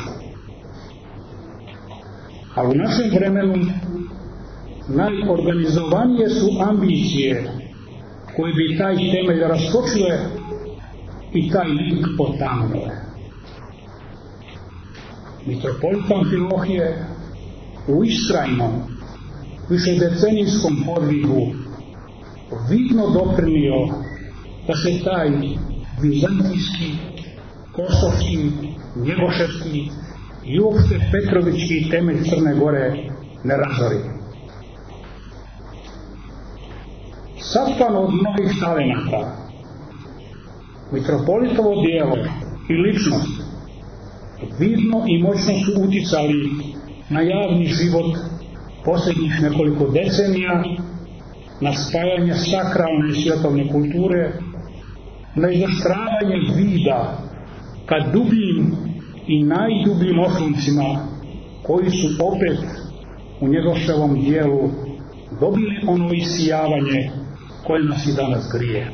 ali u našem vremenu najorganizovanije su ambicije koje bi taj temelj rastočile i taj lik potamnule. Mitropolita Amfilohije u istrajnom, višedecenijskom podvigu vidno doprinio da se taj vizantijski, kosovski, njegoševski i uopšte petrovički temelj Crne Gore ne razori. Satkan od mnogih talenata, Mitropolitovo djelo i ličnost vidno i moćno su uticali na javni život posljednjih nekoliko decenija, na spajanje sakralne i svjetovne kulture, na izoštravanje vida ka dubljim i najdubljim osloncima koji su opet u Njegoševom dijelu dobili ono isijavanje koje nas i danas grije.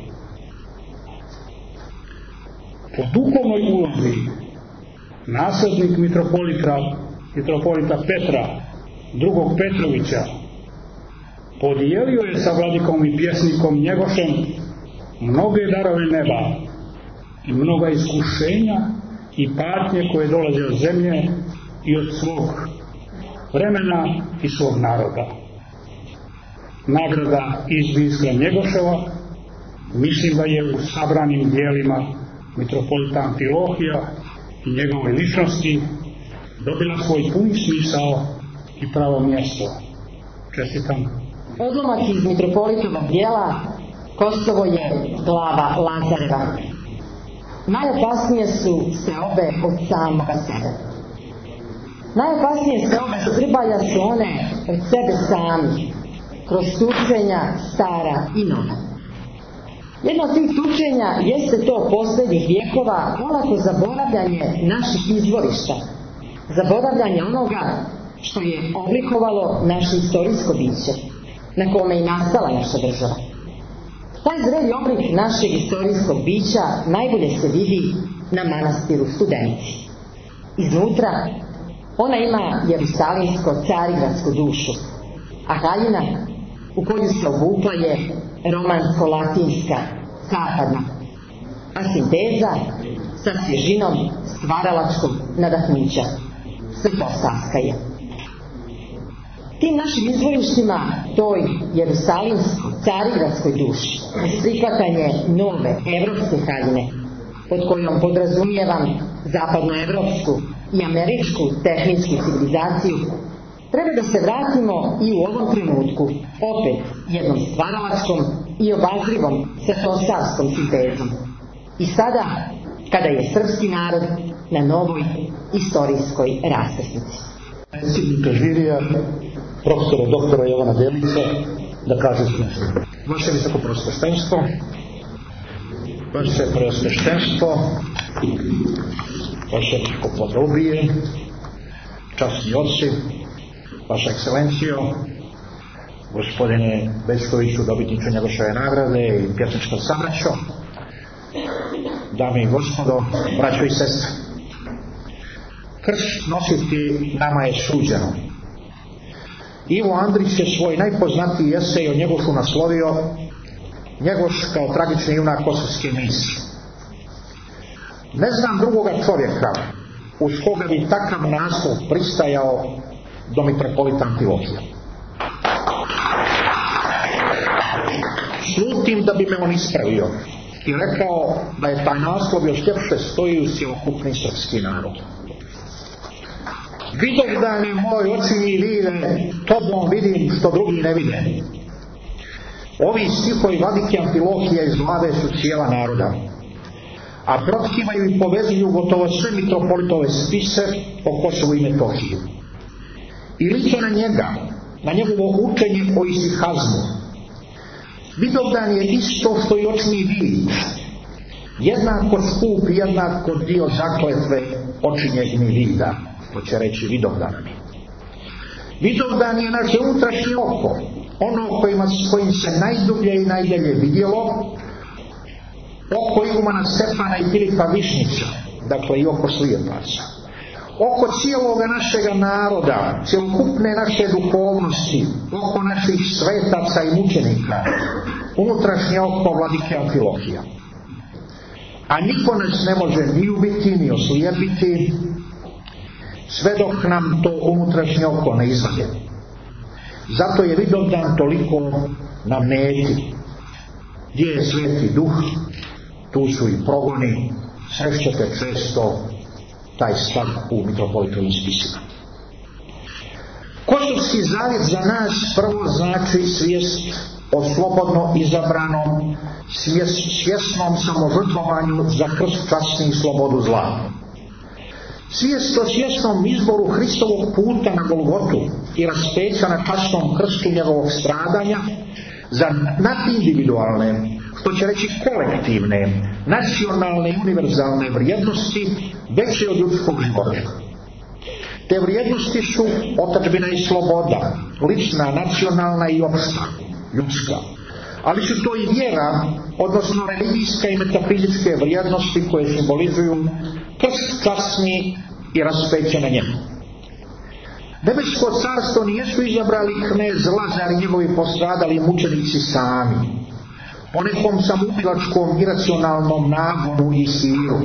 Po duhovnoj ulozi naslednik mitropolita, mitropolita Petra, drugog Petrovića, podijelio je sa vladikom i pjesnikom Njegošem mnoge darove neba i mnoga iskušenja i patnje koje dolaze od zemlje i od svog vremena i svog naroda. Nagrada iz Biskra Njegoševa mislim da je u sabranim dijelima mitropolita Amfilohija i njegove ličnosti dobila svoj puni smisao i pravo mjesto. Čestitam. Odlomak iz mitropolitovog dijela Kosovo je glava Lazareva. Najopasnije su seobe od samoga sebe. Najopasnije seobe zgrbalja su one od sebe sami, kroz tučenja stara i nova. Jedno od tih tučenja jeste to posljednjih vjekova olako zaboravljanje naših izvorišta, zaboravljanje onoga što je oblikovalo naše istorijsko biće, na kome je nastala naša država. Taj zreli oblik našeg istorijskog bića najbolje se vidi na manastiru Studenici. Iznutra ona ima jerusalimsko-carigradsku dušu, a haljina u koju se obukla je romansko-latinska, zapadna, a sinteza sa svježinom stvaralačkog nadahnuća, svetosavska je. Tim našim izvorištima, toj jerusalimsko-carigradskoj duši, uz prihvatanje nove evropske haljine, pod kojom podrazumijevam zapadnoevropsku i američku tehničku civilizaciju, treba da se vratimo i u ovom trenutku opet jednom stvaralačkom i obazrivom svetosavskom sintezom. I sada, kada je srpski narod na novoj istorijskoj raskrsnici. Predsjednika žirija, profesora doktora Jovana Delića, da kaže nešto. Vaše visoko preosveštenstvo, vaše preosveštenstvo, vaše podrobije, časni oci, vaša ekscelencijo, gospodine Bećkoviću, dobitniče Njegoševe nagrade i pjesničko sabraćo, dame i gospodo, braćo i sestre. Krst nositi nama je suđeno. Ivo Andrić je svoj najpoznatiji esej o Njegošu naslovio Njegoš kao tragični junak kosovske misli. Ne znam drugoga čovjeka uz koga bi takav naslov pristajao do mitropolita Amfilohija. Slutim da bi me on ispravio i rekao da je taj naslov još ljepše stoji u cjelokupni srpski narod. Vidovdan je moj oči mi vide, tobom vidim što drugi ne vide. Ovi stihovi vladike Amfilohija iz glave su cijela naroda, a protkivaju i povezuju gotovo sve mitropolitove spise o Kosovu i Metohiji. I liče na njega, na njegovo učenje o isihazmu. Vidovdan je isto što i očni vid, jednako skup i jednako dio zakletve očinjeg mi vida, to će reći Vidovdan. Vidovdan je naše unutrašnje oko, ono kojima, kojim se najdublje i najdelje vidjelo, oko igumana Stefana i Filipa Višnjića, dakle i oko slijepaca, oko cijeloga našega naroda, cjelokupne naše duhovnosti, oko naših svetaca i mučenika, unutrašnje oko vladike Amfilohija. A niko nas ne može ni ubiti, ni oslijepiti, sve dok nam to unutrašnje oko ne izvade. Zato je Vidovdan toliko na meti. Gdje je Sveti Duh, tu su i progoni, srećete često taj stav u mitropolitovim spisima. Kosovski zavjet za nas prvo znači svijest o slobodno izabranom, svjesnom samožrtvovanju za krst časni i slobodu zla. Svijest o svjesnom izboru Hristovog puta na Golgotu i raspeća na časnom krstu njegovog stradanja za nadindividualne, što će reći kolektivne, nacionalne i univerzalne vrijednosti veće od ljudskog života. Te vrijednosti su otadžbina i sloboda, lična, nacionalna i opšta, ljudska. ali su to i vjera, odnosno religijska i metafizičke vrijednosti koje simbolizuju krst časni i raspeće na njemu. Nebesko carstvo nijesu izabrali knez Lazar i njegovi postradali mučenici sami, po nekom samoubilačkom iracionalnom nagonu i silu,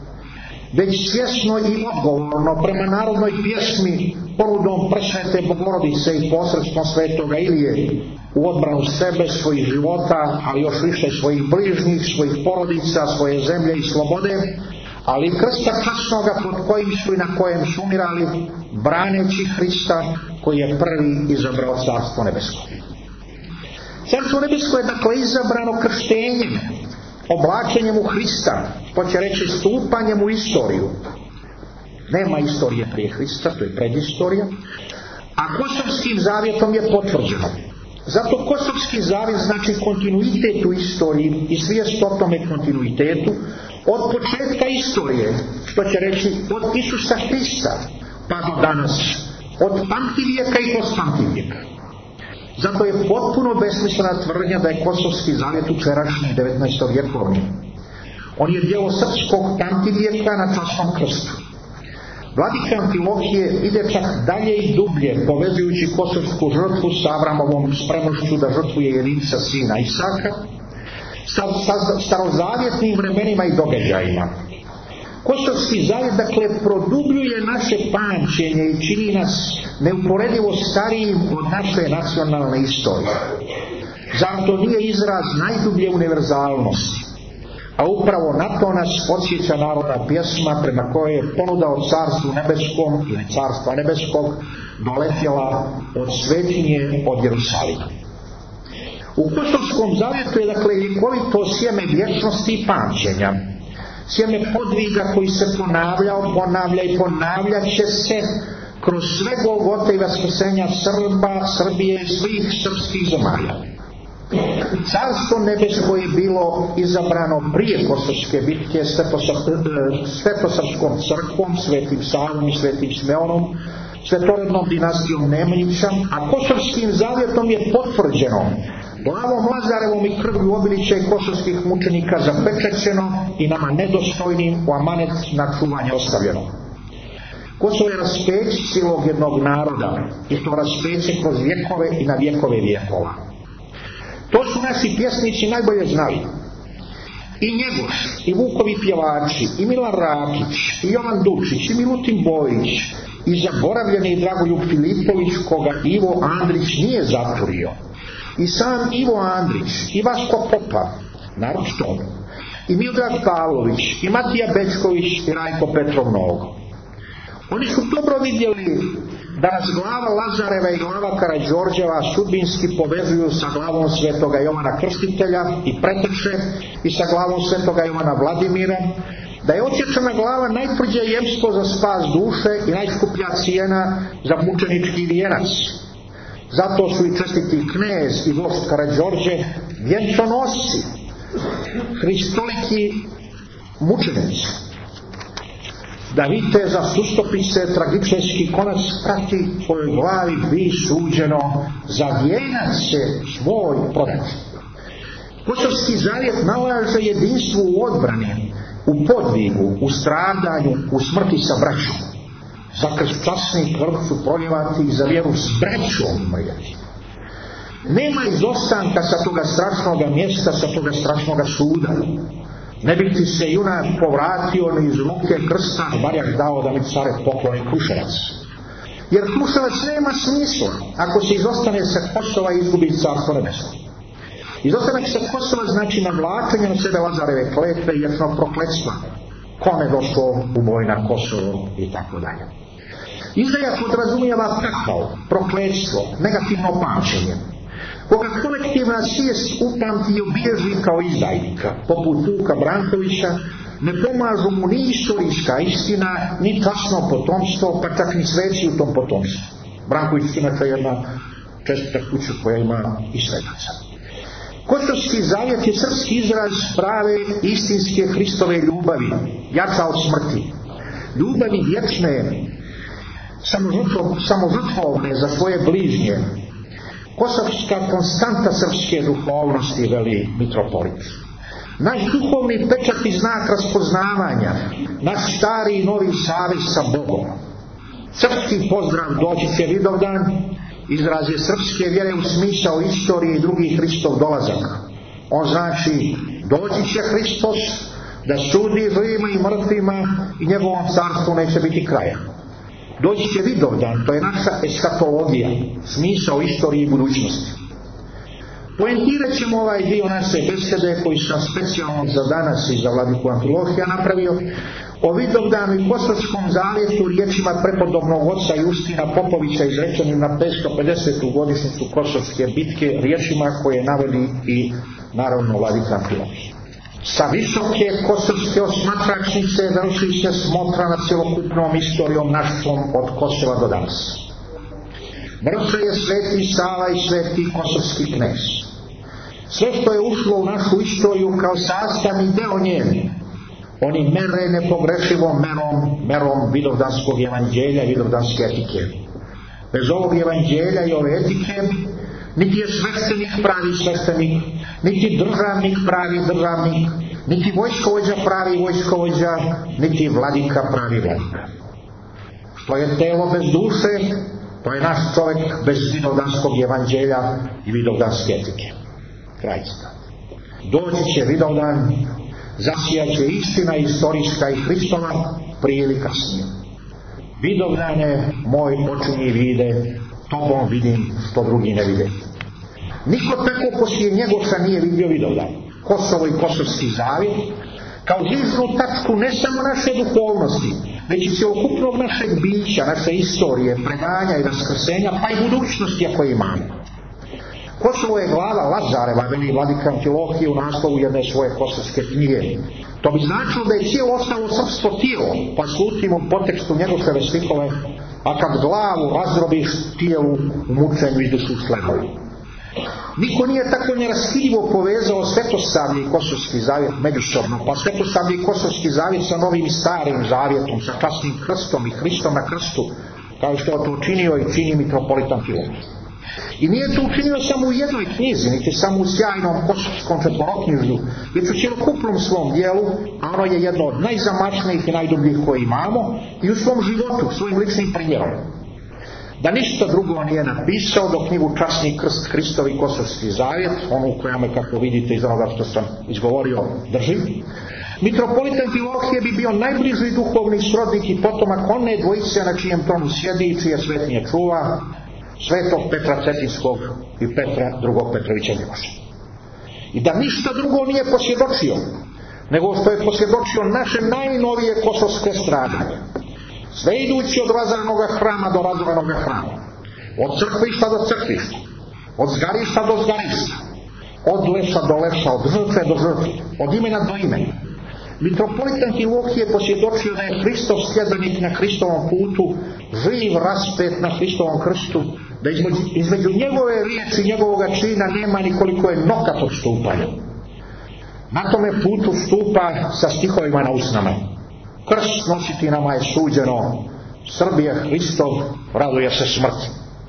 već svjesno i odgovorno prema narodnoj pjesmi ponudom presvete Bogorodice i posredstvom svetoga Ilije u odbranu sebe, svojih života, ali još više svojih bližnjih, svojih porodica, svoje zemlje i slobode, ali i krsta časnoga pod kojim su i na kojem su umirali, braneći Hrista koji je prvi izabrao Carstvo nebesko. Carstvo nebesko je dakle izabrano krštenjem, oblačenjem u Hrista, to će reći stupanjem u istoriju. Nema istorije prije Hrista, to je predistorija, a Kosovskim zavjetom je potvrđeno. Zato Kosovski zavjet znači kontinuitet u istoriji i svijest o tome kontinuitetu od početka istorije, što će reći od Isusa Hrista pa do danas, od pamtivijeka i postpamtivijeka. Zato je potpuno besmislena tvrdnja da je Kosovski zavjet učerašnji devetnaestovjekovni. On je djelo srpskog pamtivijeka na časnom krstu. Vladika Amfilohije ide čak dalje i dublje, povezujući kosovsku žrtvu s Avramovom spremnošću da žrtvuje jedinca sina Isaka, sa, sa starozavjetnim vremenima i događajima. Kosovski zavjet dakle produbljuje naše pamćenje i čini nas neuporedivo starijim od naše nacionalne istorije. Zato nije izraz najdublje univerzalnosti, a upravo na to nas podsjeća narodna pjesma prema kojoj je ponuda o Carstvu nebeskom ili Carstva nebeskog doletjela od svetinje od Jerusalima. U Kosovskom zavjetu je dakle ljekovito sjeme vječnosti i pamćenja, sjeme podviga koji se ponavljao, ponavlja i ponavljat će se kroz sve golgote i vaskrsenja Srba, Srbije i svih srpskih zemalja. Carstvo nebesko je bilo izabrano prije Kosovske bitke Svetosavskom crkvom, Svetim Savom i Svetim Smeonom, svetorednom dinastijom Nemanjića, a Kosovskim zavjetom je potvrđeno glavom Lazarevom i krvlju obilića i kosovskih mučenika zapečećeno i nama nedostojnim u amanet na čuvanje ostavljeno. Kosovo je raspeć cijelog jednog naroda i to raspeće kroz vjekove i na vjekove vjekova. To su naši pjesnici najbolje znali. I Njegoš, i Vukovi pjevači, i Milan Rakić, i Jovan Dučić, i Milutin Bojić, i zaboravljeni Dragoljub Filipović, koga Ivo Andrić nije zaturio, i sam Ivo Andrić, i Vasko Popa, naročito on, i Miodrag Pavlović, i Matija Bečković, i Rajko Petrov Nogo. Oni su dobro vidjeli da nas glava Lazareva i glava Karađorđeva sudbinski povezuju sa glavom svetoga Jovana Krstitelja i preteče i sa glavom svetoga Jovana Vladimira, da je odsječena glava najtvrđe jemstvo za spas duše i najskuplja cijena za mučenički vijenac. Zato su i čestiti knez i vošt Karađorđe vjenčanosci, hristoliki mučenici. Da vidite za sustopice tragičeski konac prati tvojoj glavi bi suđeno za vijenac se svoj prodati. Kosovski zavjet nalaže jedinstvo u odbrani, u podvigu, u stradanju, u smrti sa braćom. Za kršćasni krv su proljevati i za vjeru s braćom mrijeti. Nema izostanka sa toga strašnoga mjesta, sa toga strašnoga suda. Ne bi ti se junak povratio ni iz ruke krsta, barjak dao da mi care pokloni Kruševac. Jer Kruševac nema smisla ako se izostane sa Kosova i izgubi Carstvo nebesko. Izostanak sa Kosova znači navlačenje na sebe Lazareve kletve i vječnog prokletstva. Kome došlo u boj na Kosovo i tako dalje. Izdaja podrazumijeva pakao, prokletstvo, negativno pamćenje, koga kolektivna svijest upamti i obilježi kao izdajnika, poput Vuka Brankovića, ne pomažu mu ni istorijska istina, ni časno potomstvo, pa čak ni sveci u tom potomstvu. Branković je inače jedna čestita kuća koja ima i svetaca. Kosovski zavjet je srpski izraz prave istinske Hristove ljubavi, jača od smrti. Ljubavi vječne, samožrtvovne za svoje bližnje, kosovska konstanta srpske duhovnosti, veli mitropolit. Naš duhovni pečat i znak raspoznavanja, naš stari i novi savez sa Bogom. Srpski pozdrav doći će Vidovdan, izraz je srpske vjere u smisao istorije i drugih Hristov dolazak. On znači doći će Hristos da sudi živima i mrtvima i njegovom carstvu neće biti kraja. Doći će Vidovdan, to je naša eskatologija, smisao istorije i budućnosti. Poentirat ćemo ovaj dio naše besede koji sam specijalno za danas i za vladiku Amfilohija napravio o Vidovdanu i Kosovskom zavjetu riječima prepodobnog oca Justina Popovića izrečenim na petsto pedesetu godišnjicu Kosovske bitke, riječima koje navodi i naravno vladika Amfilohije. Sa visoke kosovske osmatračnice vrši se smotra na cjelokupnom istorijom našom od Kosova do danas. Mrtve je Sveti Sava i Sveti Kosovski knez. Sve što je ušlo u našu istoriju kao sastavni deo njeni, oni mere nepogrešivom merom, merom Vidovdanskog evanđelja i Vidovdanske etike. Bez ovog evanđelja i ove etike, niti je sveštenik pravi sveštenik, niti državnik pravi državnik, niti vojskovođa pravi vojskovođa, niti vladika pravi vladika. Što je telo bez duše, to je naš čovjek bez Vidovdanskog evanđelja i Vidovdanske etike. Kraj citata. Doći će Vidovdan, zasijat će istina istorijska i Hristova prije ili kasnije. Vidovdane, moj očunji vide, tobom vidim što drugi ne vide. Niko tako poslije Njegoša nije vidio Vidovdan. Kosovo i Kosovski zavjet kao žižnu tačku ne samo naše duhovnosti, već i cjelokupnog našeg bića, naše istorije, predanja i vaskrsenja, pa i budućnosti ako imamo. Kosovo je glava Lazareva, veli vladika Amfilohije u naslovu jedne svoje kosovske knjige. To bi značilo da je cijelo ostalo srpstvo tijelo, pa slutimo u potekstu Njegoševe stihove, a kad glavu razdrobiš tijelu u mučenju izdušu sledovi. Niko nije tako neraskidivo povezao Svetosavlje i Kosovski zavjet međusobno, pa Svetosavlje i Kosovski zavjet sa novim i starim zavjetom, sa časnim krstom i Hristom na krstu, kao što je to učinio i čini mitropolit Amfilohije. I nije to učinio samo u jednoj knjizi, niti samo u sjajnom kosovskom četvoroknjižju, već u cjelokupnom svom dijelu, a ono je jedno od najzamačnijih i najdubljih koje imamo, i u svom životu, svojim ličnim primjerom. Da ništa drugo nije napisao do knjigu Časni krst Hristov i Kosovski zavjet, onu koja me, kako vidite iz onoga što sam izgovorio, drži. Mitropolit Amfilohije bi bio najbliži duhovni srodnik i potomak one dvojice na čijem tronu sjedi i čije svetnije čuva, Svetog Petra Cetinskog i Petra drugog Petrovića Njegoša. I da ništa drugo nije posvjedočio, nego što je posvjedočio naše najnovije kosovske stradanje. Sve idući od razorenoga hrama do razorenoga hrama, od crkvišta do crkvišta, od zgarišta do zgarišta, od leša do leša, od žrtve do žrtve, od imena do imena. Mitropolit Amfilohije posvjedočio da je Hristov sljedbenik na Hristovom putu, živ raspet na Hristovom krstu, da između, između njegove riječi i njegovoga čina nema nikoliko je nokat odstupanja. Na tome putu stupa sa stihovima na usnama. Krst nositi nama je suđeno, Srbije Hristov, raduje se smrt.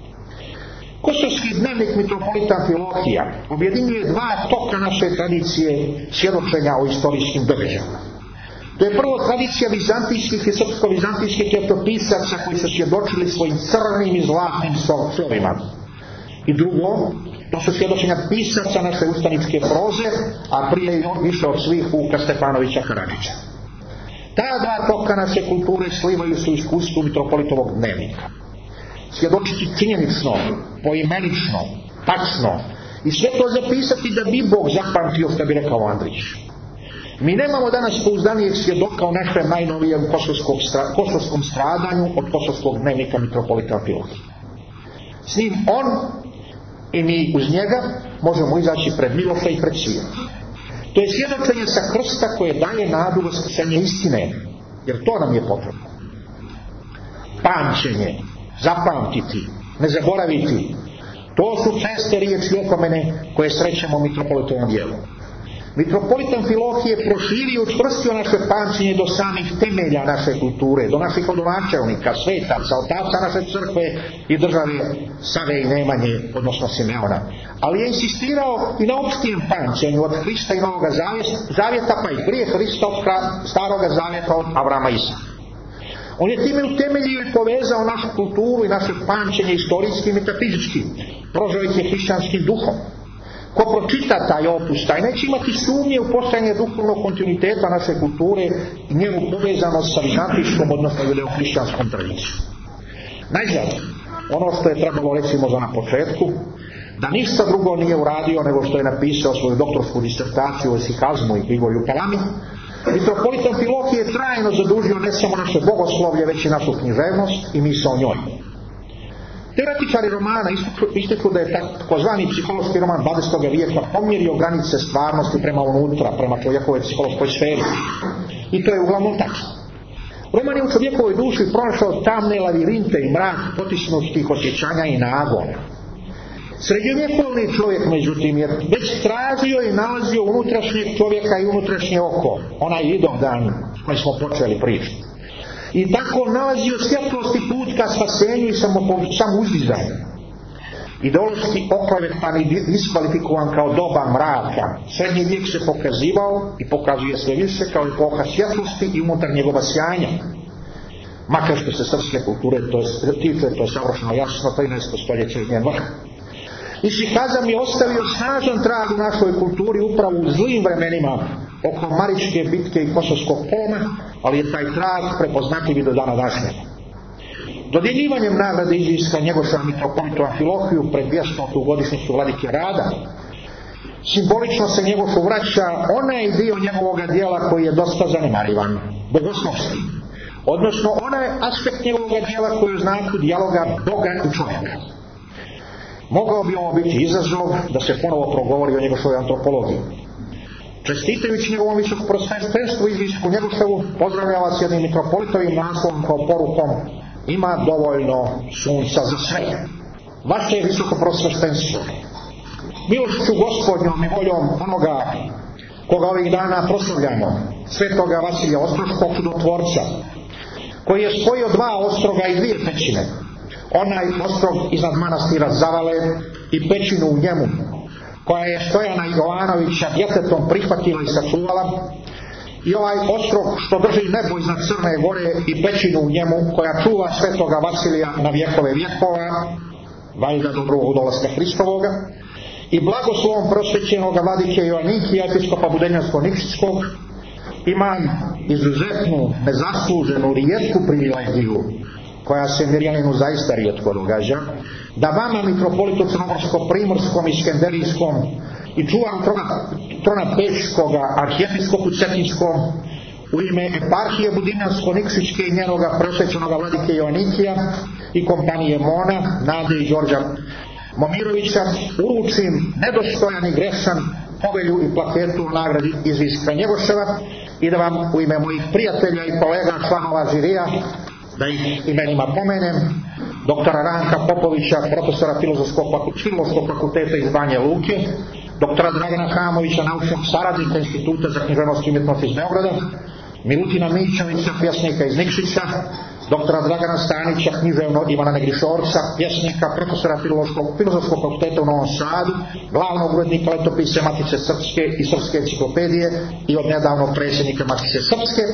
Kosovski dnevnik mitropolita Amfilohija objedinjuje dva toka naše tradicije svjedočenja o istorijskim događajima. To je prvo tradicija vizantijskih i srpsko-vizantijskih ljetopisaca koji su svjedočili svojim crnim i zlatnim slovima. I drugo, to su svjedočenja pisaca naše ustaničke proze, a prije i više od svih Vuka Stefanovića Karadžića. Ta dva toka naše kulture slivaju su iskustvu mitropolitovog dnevnika. Svjedočiti činjenično, poimenično, tačno i sve to zapisati da bi Bog zapamtio, što bi rekao Andrić. Mi nemamo danas pouzdanijeg svjedoka o našem najnovijem kosovskom stradanju od kosovskog dnevnika mitropolita Amfilohije. S njim on i mi uz njega možemo izaći pred Miloša i pred svijet. To je svjedočenje sa krsta koje daje nadu vaskrsenje istine, jer to nam je potrebno. Pamćenje, zapamtiti, ne zaboraviti, to su česte riječi opomene koje srećemo u mitropolitovom dijelu. Mitropolita Amfilohije proširio i učvrstio naše pamćenje do samih temelja naše kulture, do naših rodonačelnika, svetaca, otaca naše crkve i države Save i Nemanje, odnosno Simeona. Ali je insistirao i na opštijem pamćenju od Hrista i Novoga zavjeta, pa i prije Hrista od Staroga zavjeta od Avrama i Isaka. On je time utemeljio i povezao našu kulturu i naše pamćenje istorijskim i metafizičkim, prožao ih je hrišćanskim duhom. Ko pročita taj opus, taj neće imati sumnje u postojanje duhovnog kontinuiteta naše kulture i njenu povezanost sa vizantijskom, odnosno judeo-hrišćanskom tradicijom. Najzad, ono što je trebalo reći možda na početku, da ništa drugo nije uradio nego što je napisao svoju doktorsku disertaciju o esikazmu i Grigoriju Palami, mitropolit Amfilohije je trajno zadužio ne samo naše bogoslovlje, već i našu književnost i misao o njoj. Teoretičari romana ističu da je takozvani psihološki roman dvadesetog vijeka pomjerio granice stvarnosti prema unutra, prema čovjekovoj psihološkoj sferi. I to je uglavnom tačno. Roman je u čovjekovoj duši pronašao tamne lavirinte i mrak potisnutih osjećanja i nagona. Srednjovjekovni čovjek, međutim, je već tražio i nalazio unutrašnjeg čovjeka i unutrašnje oko, onaj Vidovdan koji smo počeli pričati. I tako nalazio svjetlost i put ka spasenju i samouzdizanju. Ideološki oklevetan i diskvalifikovan kao doba mraka, srednji vijek se pokazivao i pokazuje sve više kao epoha svjetlosti i unutarnjeg obasjanja. Makar što se srpske kulture to tiče, to je savršeno jasno, trinaesto stoljeće iz njen vrh. Išihazam je ostavio snažan trag u našoj kulturi upravo u zlim vremenima oko Maričke bitke i Kosovskog poloma, ali je taj trag prepoznatljiv i do dana današnjeg. Dodjeljivanjem nagrade Izijska Njegoša mitropolitu Amfilohiju pred dvjestotu godišnjicu Vladike Rada, simbolično se Njegošu vraća onaj dio njegovoga dijela koji je dosta zanemarivan, bogoslovski, odnosno onaj aspekt njegovoga dijela koji je u znaku dijaloga Boga i čovjeka. Mogao bi ovo biti izazov da se ponovo progovori o Njegošovoj antropologiji. Čestitajući njegovom visokom prosvjetstvu Izijsku Njegoševu, pozdravlja vas jednim mitropolitovim naslovom kao porukom: ima dovoljno sunca za sve. Vaše je visoko prosvjetstvo. Milošću Gospodnjom i voljom onoga koga ovih dana proslavljamo, svetoga Vasilija Ostroškog čudotvorca, koji je spojio dva ostroga i dvije pećine. Onaj ostrog iznad manastira Zavale i pećinu u njemu, koja je Stojana Jovanovića djetetom prihvatila i sačuvala, i ovaj ostrog što drži nebo iznad Crne Gore i pećinu u njemu, koja čuva svetoga Vasilija na vjekove vjekova, valjda do drugog dolaska Hristovoga, i blagoslovom prosvećenoga vladike Joanikija, episkopa Budenjansko-Nikšićkog, ima izuzetnu, nezasluženu, rijetku privilegiju, koja se Mirjaninu zaista rijetko događa, da vama, mitropolitu Crnogorsko-Primorskom i Skenderijskom i čuvaru trona, trona Pečkoga, arhijepiskopu Cetinskom, u ime eparhije Budinjansko-Nikšićke i njenoga prosvećenoga vladike Joanikija i kompanije Mona, Nade i Đorđa Momirovića, uručim nedostojan i grešan povelju i plaketu o nagradi Izijska Njegoševa i da vam u ime mojih prijatelja i kolega članova žirija, da ih imenima pomenem, doktora Ranka Popovića, profesora Filozofskog fakulteta iz Banje Luke, doktora Dragana Hamovića, naučnog saradnika Instituta za književnost i umjetnost iz Beograda, Milutina Mićovića, pjesnika iz Nikšića, doktora Dragana Stanića, književno Ivana Negrišorca, pjesnika, profesora Filozofskog fakulteta u Novom Sadu, glavnog urednika letopise Matice Srpske i Srpske enciklopedije i od nedavnog predsjednika Matice Srpske,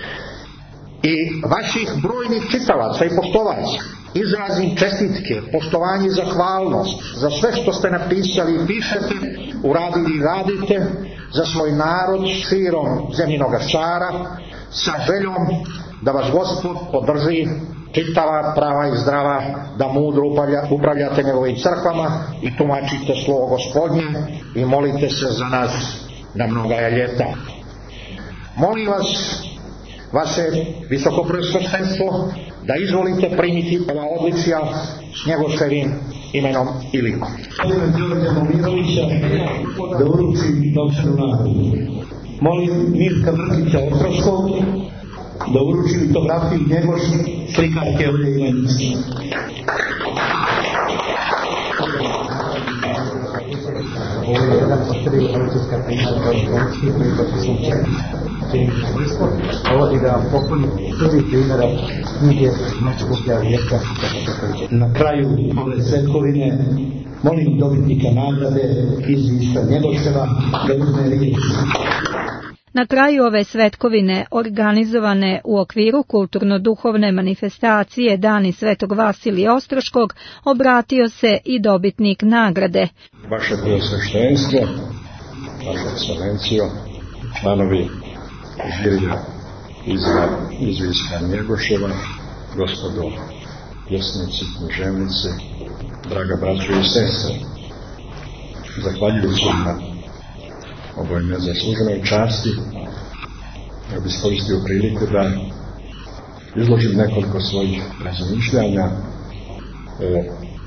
i vaših brojnih čitalaca i poštovaca. Izrazim čestitke, poštovanje i zahvalnost za sve što ste napisali i pišete, uradili i radite za svoj narod širom zemljinoga šara, sa željom da vas Gospod podrži čitava, prava i zdrava, da mudro upravljate njegovim crkvama i tumačite slovo Gospodnje i molite se za nas na mnoga ljeta. Molim vas, vaše visoko presveštenstvo, da izvolite primiti ova odličja s Njegoševim imenom i likom. Molim Đorđa Momirovića da uruči novčanu nagradu. Molim Mirka Vrkića Ostroškog da uruči litografiju Njegoš slikarke Olje Ilenice. ovo je jedan od tri autorska primjera Božanski koji je su učenički svojstvo. Ovo je da pokloni prvi primjera knjige Mačkuplja vijeka. Na kraju ove svetkovine molim dobitnika nagrade iz Viška Njegoševa da uzme riječ. Na kraju ove svetkovine, organizovane u okviru kulturno-duhovne manifestacije Dani Svetog Vasilija Ostroškog, obratio se i dobitnik nagrade. Vaše preosveštenstvo, vaša ekscelencijo, članovi žirija iz, iz Viška Njegoševa, gospodo pjesnici, književnici, draga braćo i sestre, zahvaljujući na ovoj nezasluženoj časti, ja bih iskoristio priliku da izložim nekoliko svojih razmišljanja o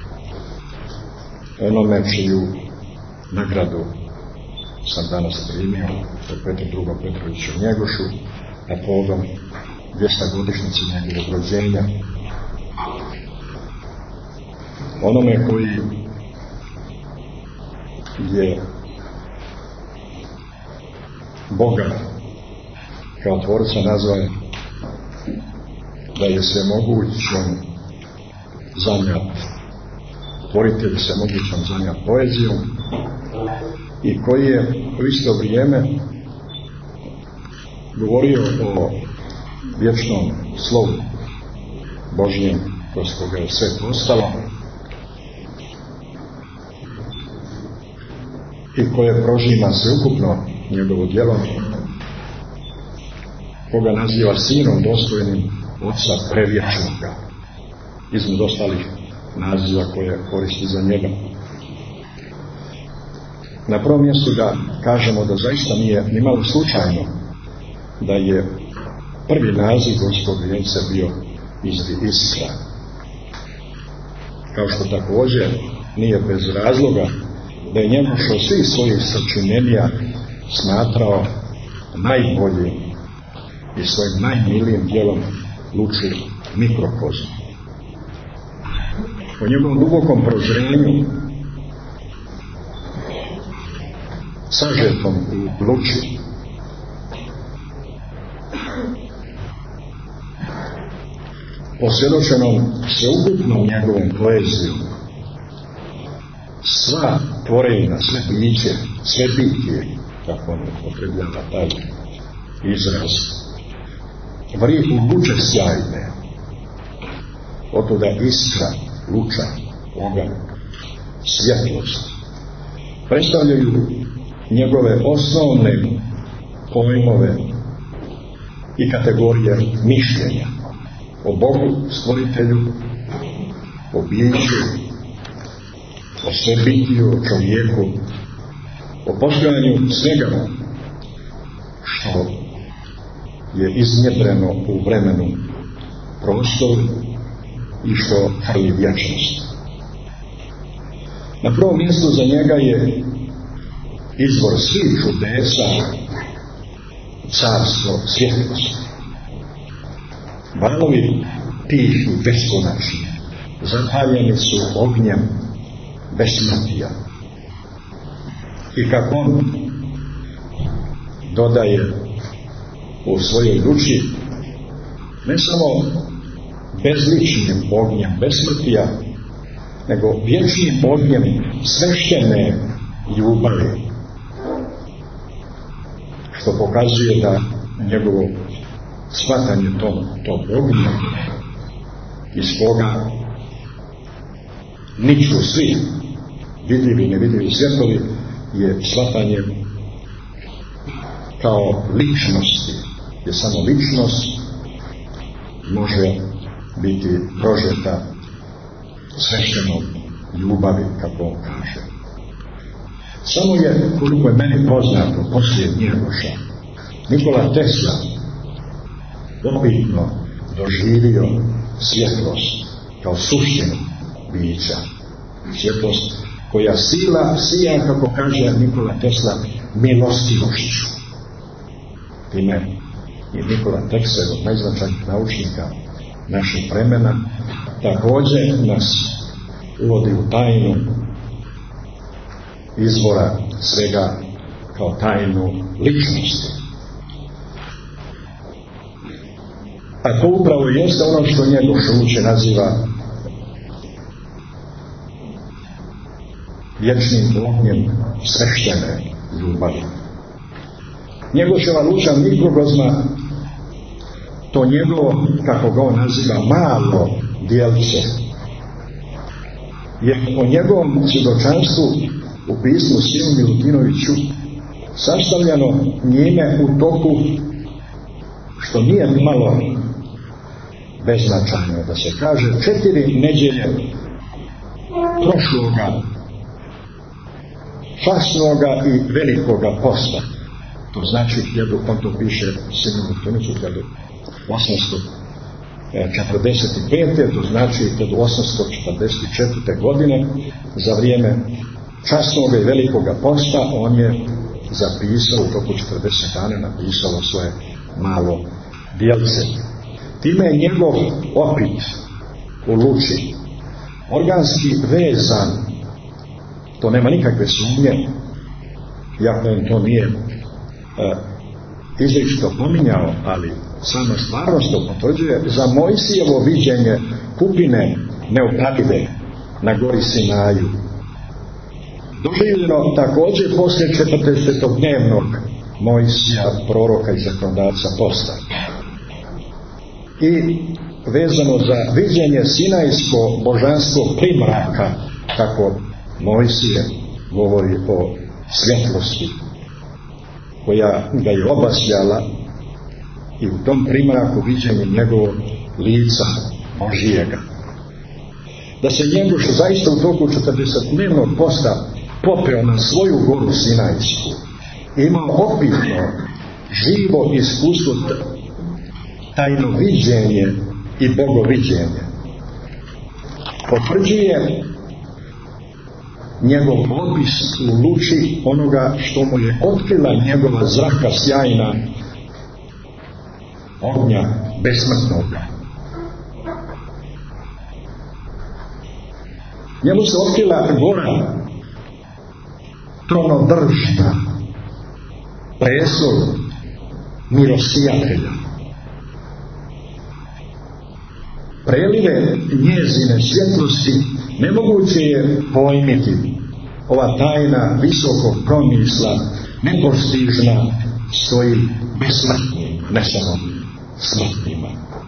onome čiju nagradu sam danas primio od Petra drugog Petrovića u Njegošu na povodom dvjesto-godišnjice njegovog rođenja. Onome koji je Boga kao tvorca nazvaje da je svemogućom zanjat, tvoritelj svemogućom zanjat poezijom i koji je u isto vrijeme govorio o vječnom slovu Božjem kroz koga je sve postalo i koje prožima sveukupno njegovo djelo, koga naziva sinom dostojnim Oca prevječnoga, između ostalih naziva koje koristi za njega. Na prvom mjestu da kažemo da zaista nije ni malo slučajno da je prvi naziv Gorskog vijeća bio Iskra. Kao što također nije bez razloga da je Njegoš od svih svojih sačinjenja smatrao najboljim i svojim najmilijim djelom luči mikrokozmu. Po njegovom dubokom prozrenju sažetom u luči posvjedočenom sveukupnom njegovom poezijom, sva tvorevina, sve biće, sve bitije, kako on upotrebljava taj izraz, vri u luče sjajne, otuda iskra, luča, oganj, svjetlost, predstavljaju njegove osnovne pojmove i kategorije mišljenja o Bogu, stvoritelju, o biću, o svebitiju, o čovjeku, o postojanju svega što je iznjedreno u vremenu, prostoru i što hrli vječnost. Na prvom mjestu za njega je izvor svih čudesa carstvo svjetlosti. Valovi tih beskonačni zapaljeni su ognjem besmrtija. I kako on dodaje u svojoj duši, ne samo bezličnim ognjem besmrtija, nego vječnim ognjem svešćene ljubavi, što pokazuje da njegovo shvatanje tom, tom ognja iz koga niču svi vidljivi i nevidljivi svjetovi je shvatanje kao ličnosti, jer samo ličnost može biti prožeta svešćenom ljubavi, kako on kaže. Samo je, koliko je meni poznato, poslije Njegoša, Nikola Tesla opitno doživio svjetlost kao suštinu bića. Svjetlost koja sila, sija, kako kaže Nikola Tesla, milostivošću. Time je Nikola Tesla od najznačajnijih naučnika naših vremena također nas uvodi u tajnu izvora svega kao tajnu ličnosti. A to upravo jeste ono što Njegoš Luče naziva vječnim ognjem sveštene ljubavi. Njegoševa Luča mikrokosma, to njegovo, kako ga on naziva, malo dijelce, je o njegovom svjedočanstvu u pismu Simu Milutinoviću sastavljeno njime u toku, što nije malo beznačajno da se kaže, četiri nedjelje prošloga časnoga i velikoga posta. To znači, on to piše Simu Milutinoviću hiljadu osamsto četrdeset pete. To znači hiljadu osamsto četrdeset četvrte. godine, za vrijeme časnoga i velikoga posta, on je zapisao, u toku četrdeset dana napisao svoje malo dijelce. Time je njegov opit u Luči organski vezan, to nema nikakve sumnje, iako im to nije uh, izričito pominjao, ali sama stvarnost to potvrđuje, za Mojsijevo viđenje kupine neopative na gori Sinaju, doživljeno također poslije četrdesetodnevnog Mojsija, proroka i zakonodavca posta, i vezano za viđenje sinajsko božanskog primraka, kako Mojsije govori o svjetlosti koja ga je obasjala, i u tom primraku viđenje njegovog lica Božijega. Da se Njegoš zaista u toku četrdesetdnevnog posta popeo na svoju goru Sinajsku, imao opitno živo iskustvo, tajno viđenje i bogoviđenje, potvrđuje njegov opis u Luči onoga što mu je otkrila njegova zraka sjajna ognja besmrtnoga. Njemu se otkrila gora tronodržna, prestol milosijatelja. Prelive njezine svjetlosti nemoguće je pojmiti. Ova tajna visokog promisla, nepostižna, stoji besmrtnim, ne samo smrtnima.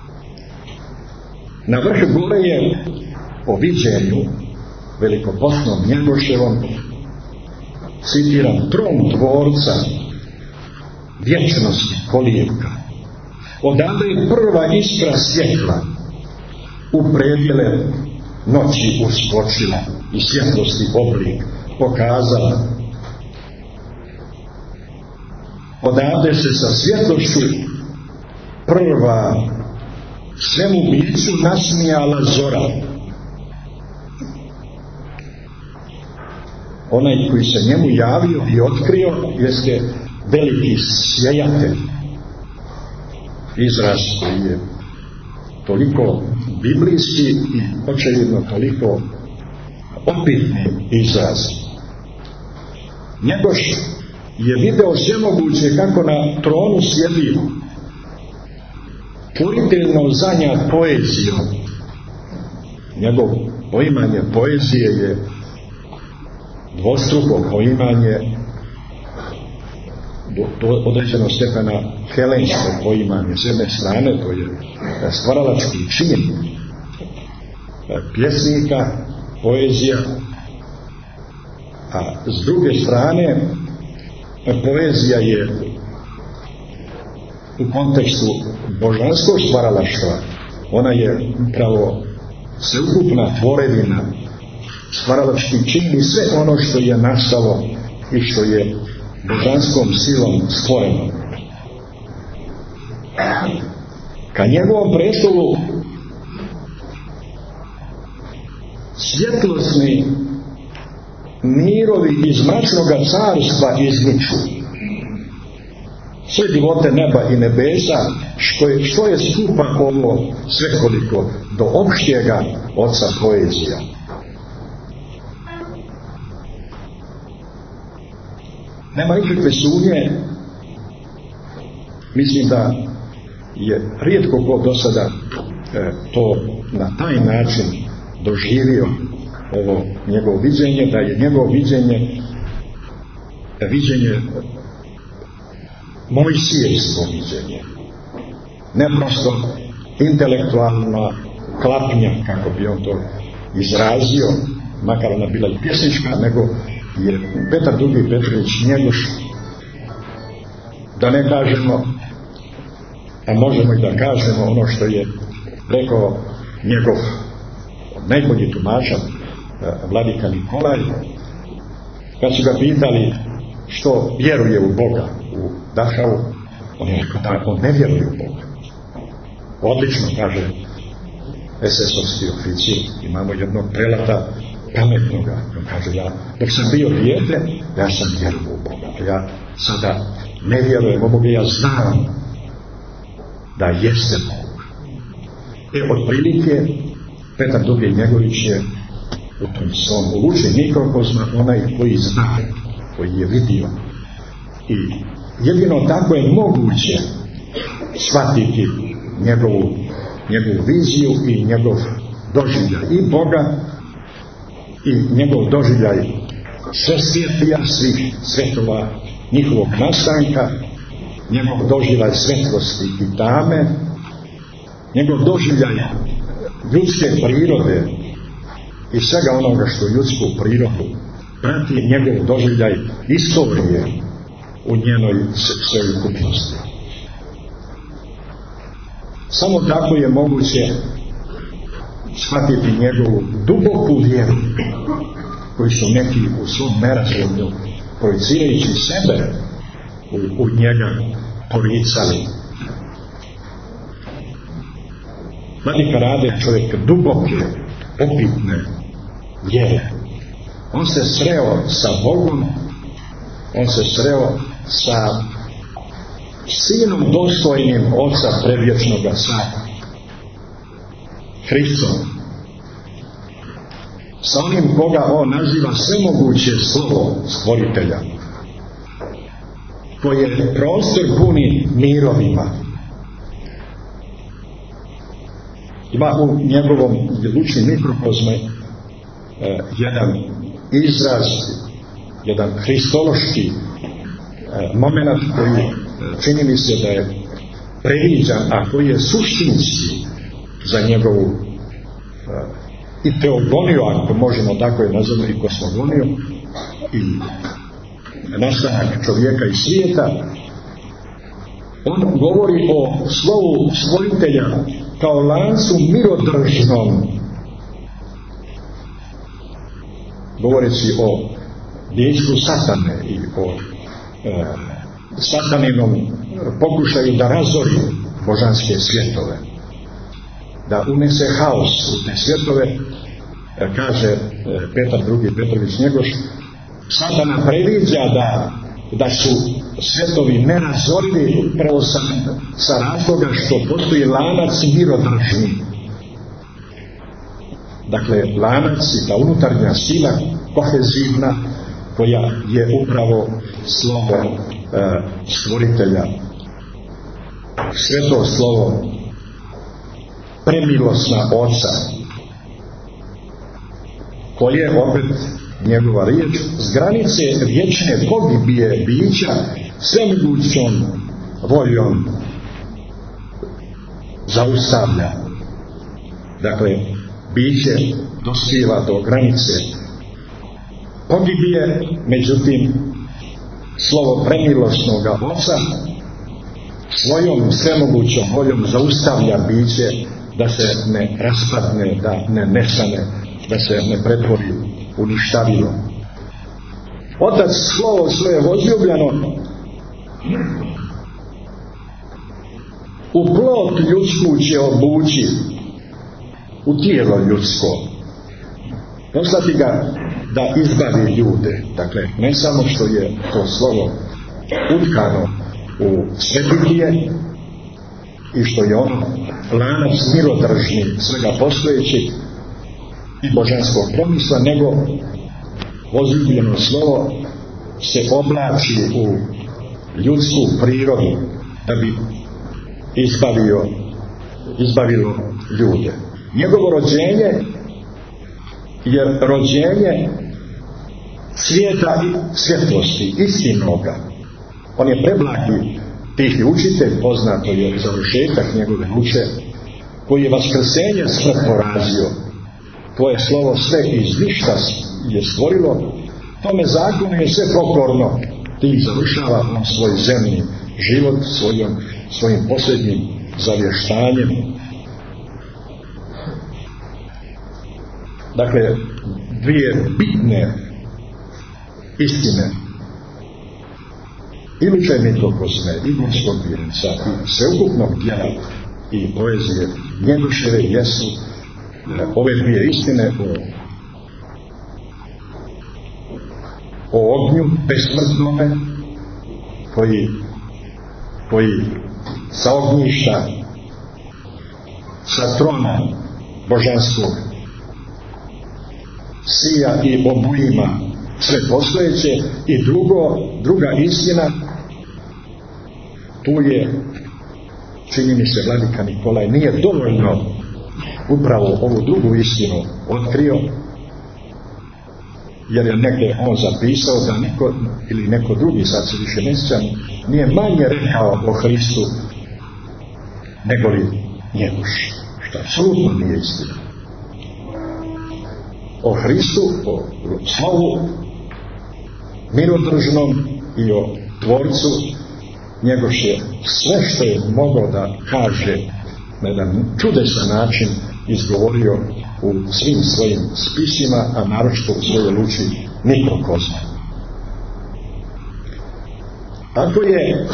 Na vrh gore je po viđenju velikopostnom Njegoševom, citiram, tron tvorca vječnosti kolijevka. Odavde je prva iskra svjetla u predjele noći uskočila i svjetlosti oblik pokazala. Odavde se sa svjetlošću prva svemu biću nasmijala zora. Onaj koji se njemu javio i otkrio jeste veliki sjajatelj. Izraz koji je toliko biblijski i očevidno toliko opitni izraz. Njegoš je video svemoguće kako na tronu sjedi puriteljno zanjat poezijom. Njegov poimanje poezije je dvostruko poimanje, do određenog stepena helensko poimanje. S jedne strane to je stvaralački čin pjesnika, poezija, a s druge strane poezija je u kontekstu božanskog stvaralaštva, ona je upravo sveukupna tvorevina, stvaralački čin i sve ono što je nastalo i što je božanskom silom stvoreno. Ka njegovom prestolu svjetlosni mirovi iz mračnoga carstva izniču. Sve divote neba i nebesa, što je, što je skupa ovo svekoliko do opštjega oca poezija. Nema nikakve sumnje, mislim da je rijetko ko do sada e, to na taj način doživio ovo njegovo viđenje, da je njegovo viđenje viđenje mojsijevsko viđenje, ne prosto intelektualna klapnja, kako bi on to izrazio, makar ona bila i pjesnička, nego je Petar II. Petrović Njegoš, da ne kažemo, a možemo i da kažemo ono što je rekao njegov najbolji tumača vladika Nikolaj, kad su ga pitali što vjeruje u Boga u Dachau, on je rekao da on ne vjeruje u Boga. Odlično, kaže es es ovski oficir, imamo jednog prelata pametnoga, on kaže, ja dok sam bio dijete, ja sam vjerovao u Boga, ja sada ne vjerujem u Boga, ja znam da jeste Bog. E, otprilike Petar II. Njegović je u tom svom luči mikrokozma onaj koji zna, koji je vidio, i jedino tako je moguće shvatiti njegovu, njegovu viziju i njegov doživljaj i Boga i njegov doživljaj sve svjetlija, svih svjetova, njihovog nastanka, njegov doživljaj svetlosti i tame, njegov doživljaj ljudske prirode i svega onoga što ljudsku prirodu prati, njegov doživljaj istorije u njenoj sveukupnosti. Samo tako je moguće shvatiti njegovu duboku vjeru koju su neki u svom nerazumlju projicirajući sebe u, u njega poricali. Vladika Rade je čovjek duboke, opitne vjere. On se sreo sa Bogom, on se sreo sa sinom dostojnim Oca predvječnoga, sa Hristom, sa onim koga on naziva svemoguće slovo stvoritelja, koje prostor puni mirovima. Ima u njegovom lučni mikrokozme e, jedan izraz, jedan hristološki e, moment koji e, čini mi se da je previđan, a koji je suštinski za njegovu e, i teogoniju, ako možemo tako je nazvati, i kosmogoniju, i nastanak čovjeka i svijeta. On govori o slovu stvoritelja kao lancu mirodržnom, govoreći o dječku Satane i o e, sataninom pokušaju da razori božanske svjetove, da unese haos u te svjetove. E, kaže e, Petar II. Petrović Njegoš, Satana previđa da, da su svjetovi nerazorili upravo sa, sa razloga što postoji lanac mirodržni. Dakle, lanac i ta unutarnja sila kohezivna koja je upravo slovo e, stvoritelja, sveto slovo premilosna Oca, koje opet njegova riječ s granice vječne pogibije bića svemogućom voljom zaustavlja. Dakle, biće dospijeva do granice pogibije, međutim slovo premilosnoga Oca svojom svemogućom voljom zaustavlja biće da se ne raspadne, da ne nestane, da se ne pretvori uništavilo. Otac slovo svoje возljubljeno u plot ljudsku će obući, u tijelo ljudsko, poslati ga da izbavi ljude. Dakle, ne samo što je to slovo utkano u svetitije i što je ono lanac mirodržni svega postojećeg i božanskog promisla, nego возljubljeno slovo se oblači u ljudsku prirodu da bi izbavio, izbavilo ljude. Njegovo rođenje je rođenje svijeta i svjetlosti, istinoga. On je preblagi tihi učitelj, poznato je završetak njegove uče, koji je vaskrsenje smrt porazio. Tvoje slovo sve iz ništa je stvorilo, tome zakonu je sve pokorno. Ti završava on svoj zemlji život svojom, svojim posljednjim zavještanjem. Dakle, dvije bitne istine i Luče Mitokozme i Gorskog Virenca i sveukupnog djela i poezije Njegoševe jesu ove dvije istine o, o ognju besmrtnome koji, koji sa ognjišta, sa trona božanskog sija i obujima sve postojeće, i drugo, druga istina, tu je, čini mi se, vladika Nikolaj nije dovoljno upravo ovu drugu istinu otkrio, jer je negdje on zapisao da neko, ili neko drugi, sad se više ne sjećam, nije manje rekao o Hristu nego li Njegoš, što apsolutno nije istina. O Hristu, o slovu mirodržnom i o Tvorcu Njegoš je sve što je mogao da kaže na jedan čudesan način izgovorio u svim svojim spisima, a naročito u svojoj luči Mitokozme. Ako je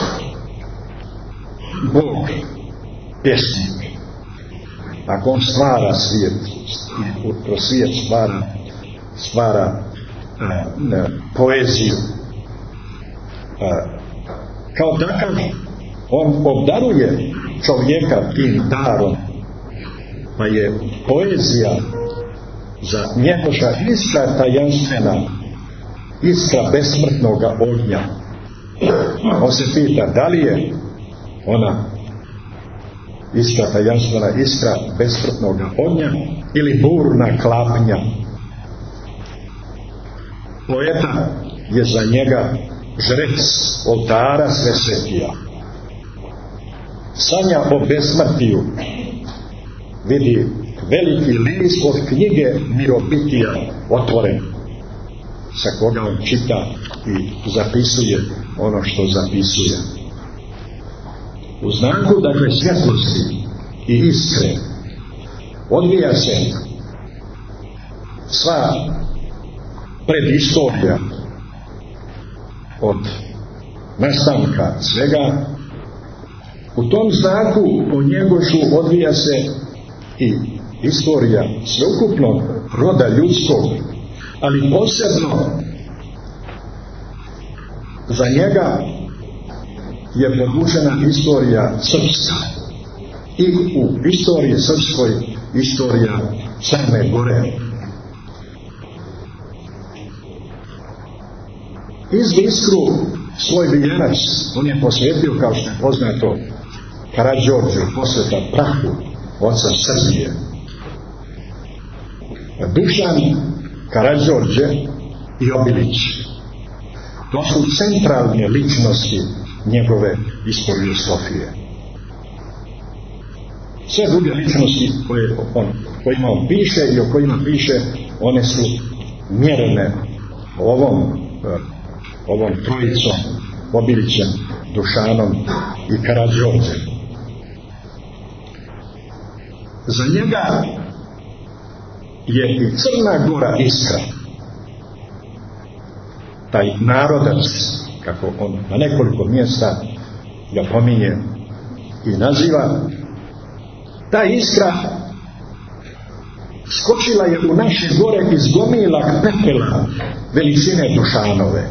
Bog pjesnik, ako on stvara svijet i kroz svijet stvara, stvara a, a, poeziju, a, kao takav on obdaruje čovjeka tim darom, pa je poezija za Njegoša iskra tajanstvena, iskra besmrtnoga ognja. On se pita da li je ona iskra tajanstvena, iskra besmrtnoga ognja ili burna klapnja. Poeta je za njega žrec oltara Svesvetija. Sanja o besmrtiju, vidi veliki list od knjige Mirobitija otvoren, sa koga on čita i zapisuje ono što zapisuje. U znaku, dakle, svjetlosti i iskre odvija se sva predistorija od nastanka svega. U tom znaku o Njegošu odvija se i istorija sveukupnog roda ljudskog, ali posebno za njega je podvučena istorija srpska, i u istoriji srpskoj istorija Crne Gore. Izvi iskru svoj vijenac on je posvetio, kao što je poznato, Karađorđu, posveta prahu oca Srbije. Dušan, Karađorđe i Obilić, to su centralne ličnosti njegove istoriosofije. Sve druge ličnosti koje on, kojima on piše i o kojima piše, one su mjerene ovom ovom trojicom, Obilićem, Dušanom i Karađorđem. Za njega je i Crna Gora iskra. Taj narodac, kako on na nekoliko mjesta ga pominje i naziva, ta iskra skočila je u naše gore iz gomila pepela veličine Dušanove.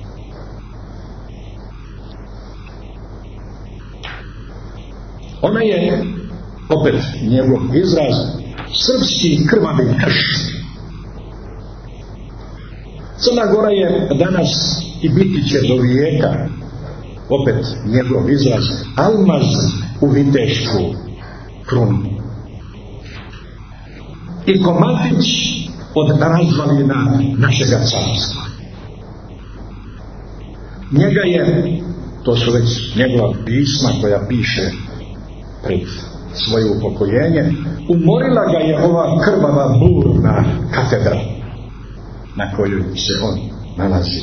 Ona je, opet njegov izraz, srpski krvavi krš. Crna Gora je danas i biti će do vijeka, opet njegov izraz, almaz u viteštvu krunu. I komadić od razvalina našega carstva. Njega je, to su već njegova pisma koja piše pred svoje upokojenje, umorila ga je ova krvava burna katedra na kojoj se on nalazi.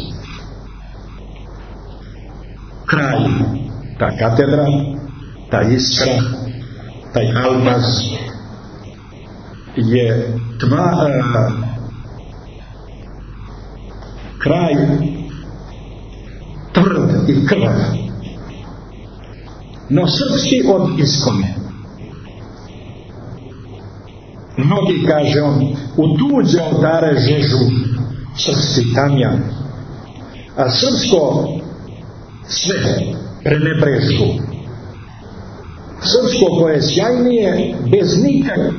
Kraj, ta katedra, ta iskra, taj almaz je tva, a, kraj tvrd i krvav, no srpski od iskone. Mnogi, kaže on, u tuđe oltare žežu srpski tamjan, a srpsko sve prenebrežu. Srpsko koje je sjajnije bez nikakve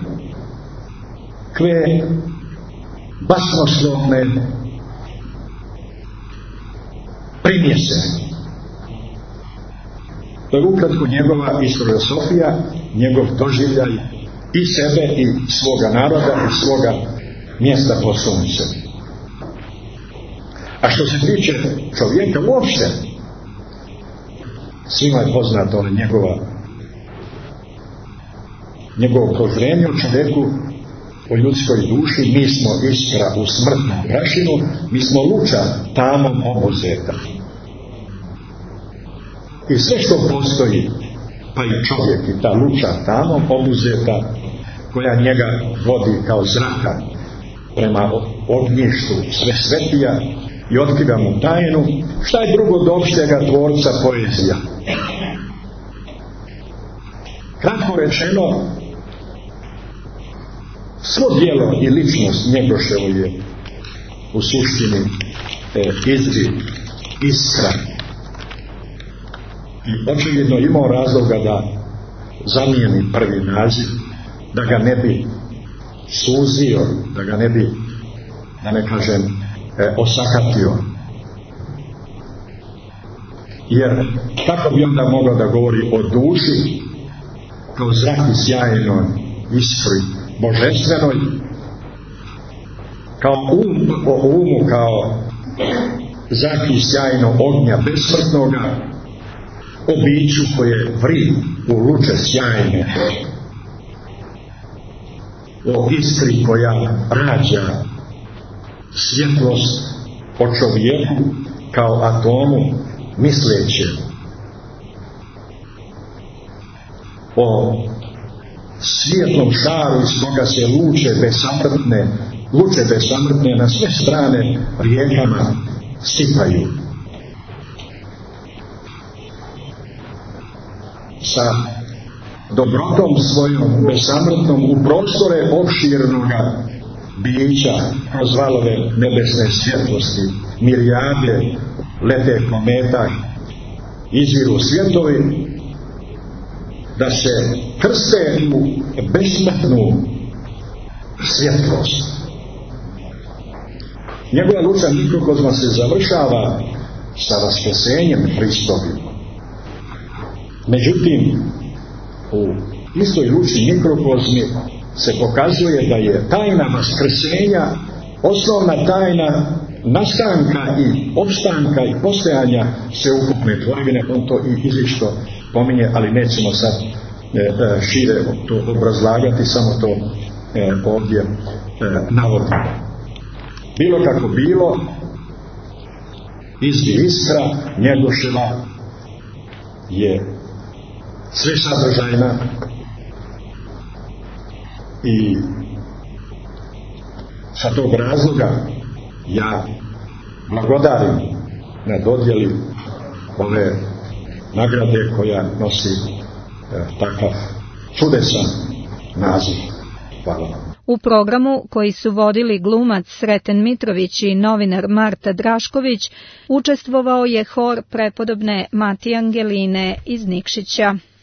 basnoslovne primjese. To je ukratko njegova historiosofija, njegov doživljaj i sebe i svoga naroda i svoga mjesta pod suncem. A što se tiče čovjeka uopšte, svima je poznato njegova njegovo prozrenje o čovjeku, o ljudskoj duši. Mi smo iskra u smrtnom prašinu, mi smo luča tamom obuzeta. I sve što postoji, pa i čovjek i ta luča tamom obuzeta, koja njega vodi kao zraka prema ognjištu sve svetija i otkriva mu tajnu, šta je drugo do opštega tvorca poezija? Kratko rečeno, svo djelo i ličnost Njegoševo je u suštini e, izri, iskra. I očigledno imao razloga da zamijeni prvi naziv, da ga ne bi suzio, da ga ne bi, da ne kažem, e, osakatio. Jer kako bi onda mogao da govori o duši kao zraki sjajnoj iskri božestvenoj, kao um, o umu kao zraki sjajno ognja besmrtnoga, o biću koje vri u luče sjajne, o iskri koja rađa svjetlost o čovjeku kao atomu misleće, o svijetlom šaru iz koga se luče besamrtne, luče besamrtne na sve strane rijekama sipaju. Sa dobrotom svojom besamrtnom u prostore opširnoga bića kroz valove nebesne svjetlosti, mirijade lete kometa, izviru svjetovi, da se krste u besmrtnu svjetlost. Njegova luča mikrokozma se završava sa vaskrsenjem Hristovim. Međutim, u istoj luči mikrokozmi se pokazuje da je tajna vaskrsenja osnovna tajna nastanka i opstanka i postojanja sveukupne tvorevine. On to i izričito pominje, ali nećemo sad e, šire to obrazlagati, samo to e, ovdje e, navodimo. Bilo kako bilo, izvi iskra Njegoševa je sve sadržajna i sa tog razloga ja blagodarim na dodjeli ove nagrade koja nosi e, takav čudesan naziv. Hvala. U programu koji su vodili glumac Sreten Mitrović i novinar Marta Drašković učestvovao je hor prepodobne Matije Angeline iz Nikšića.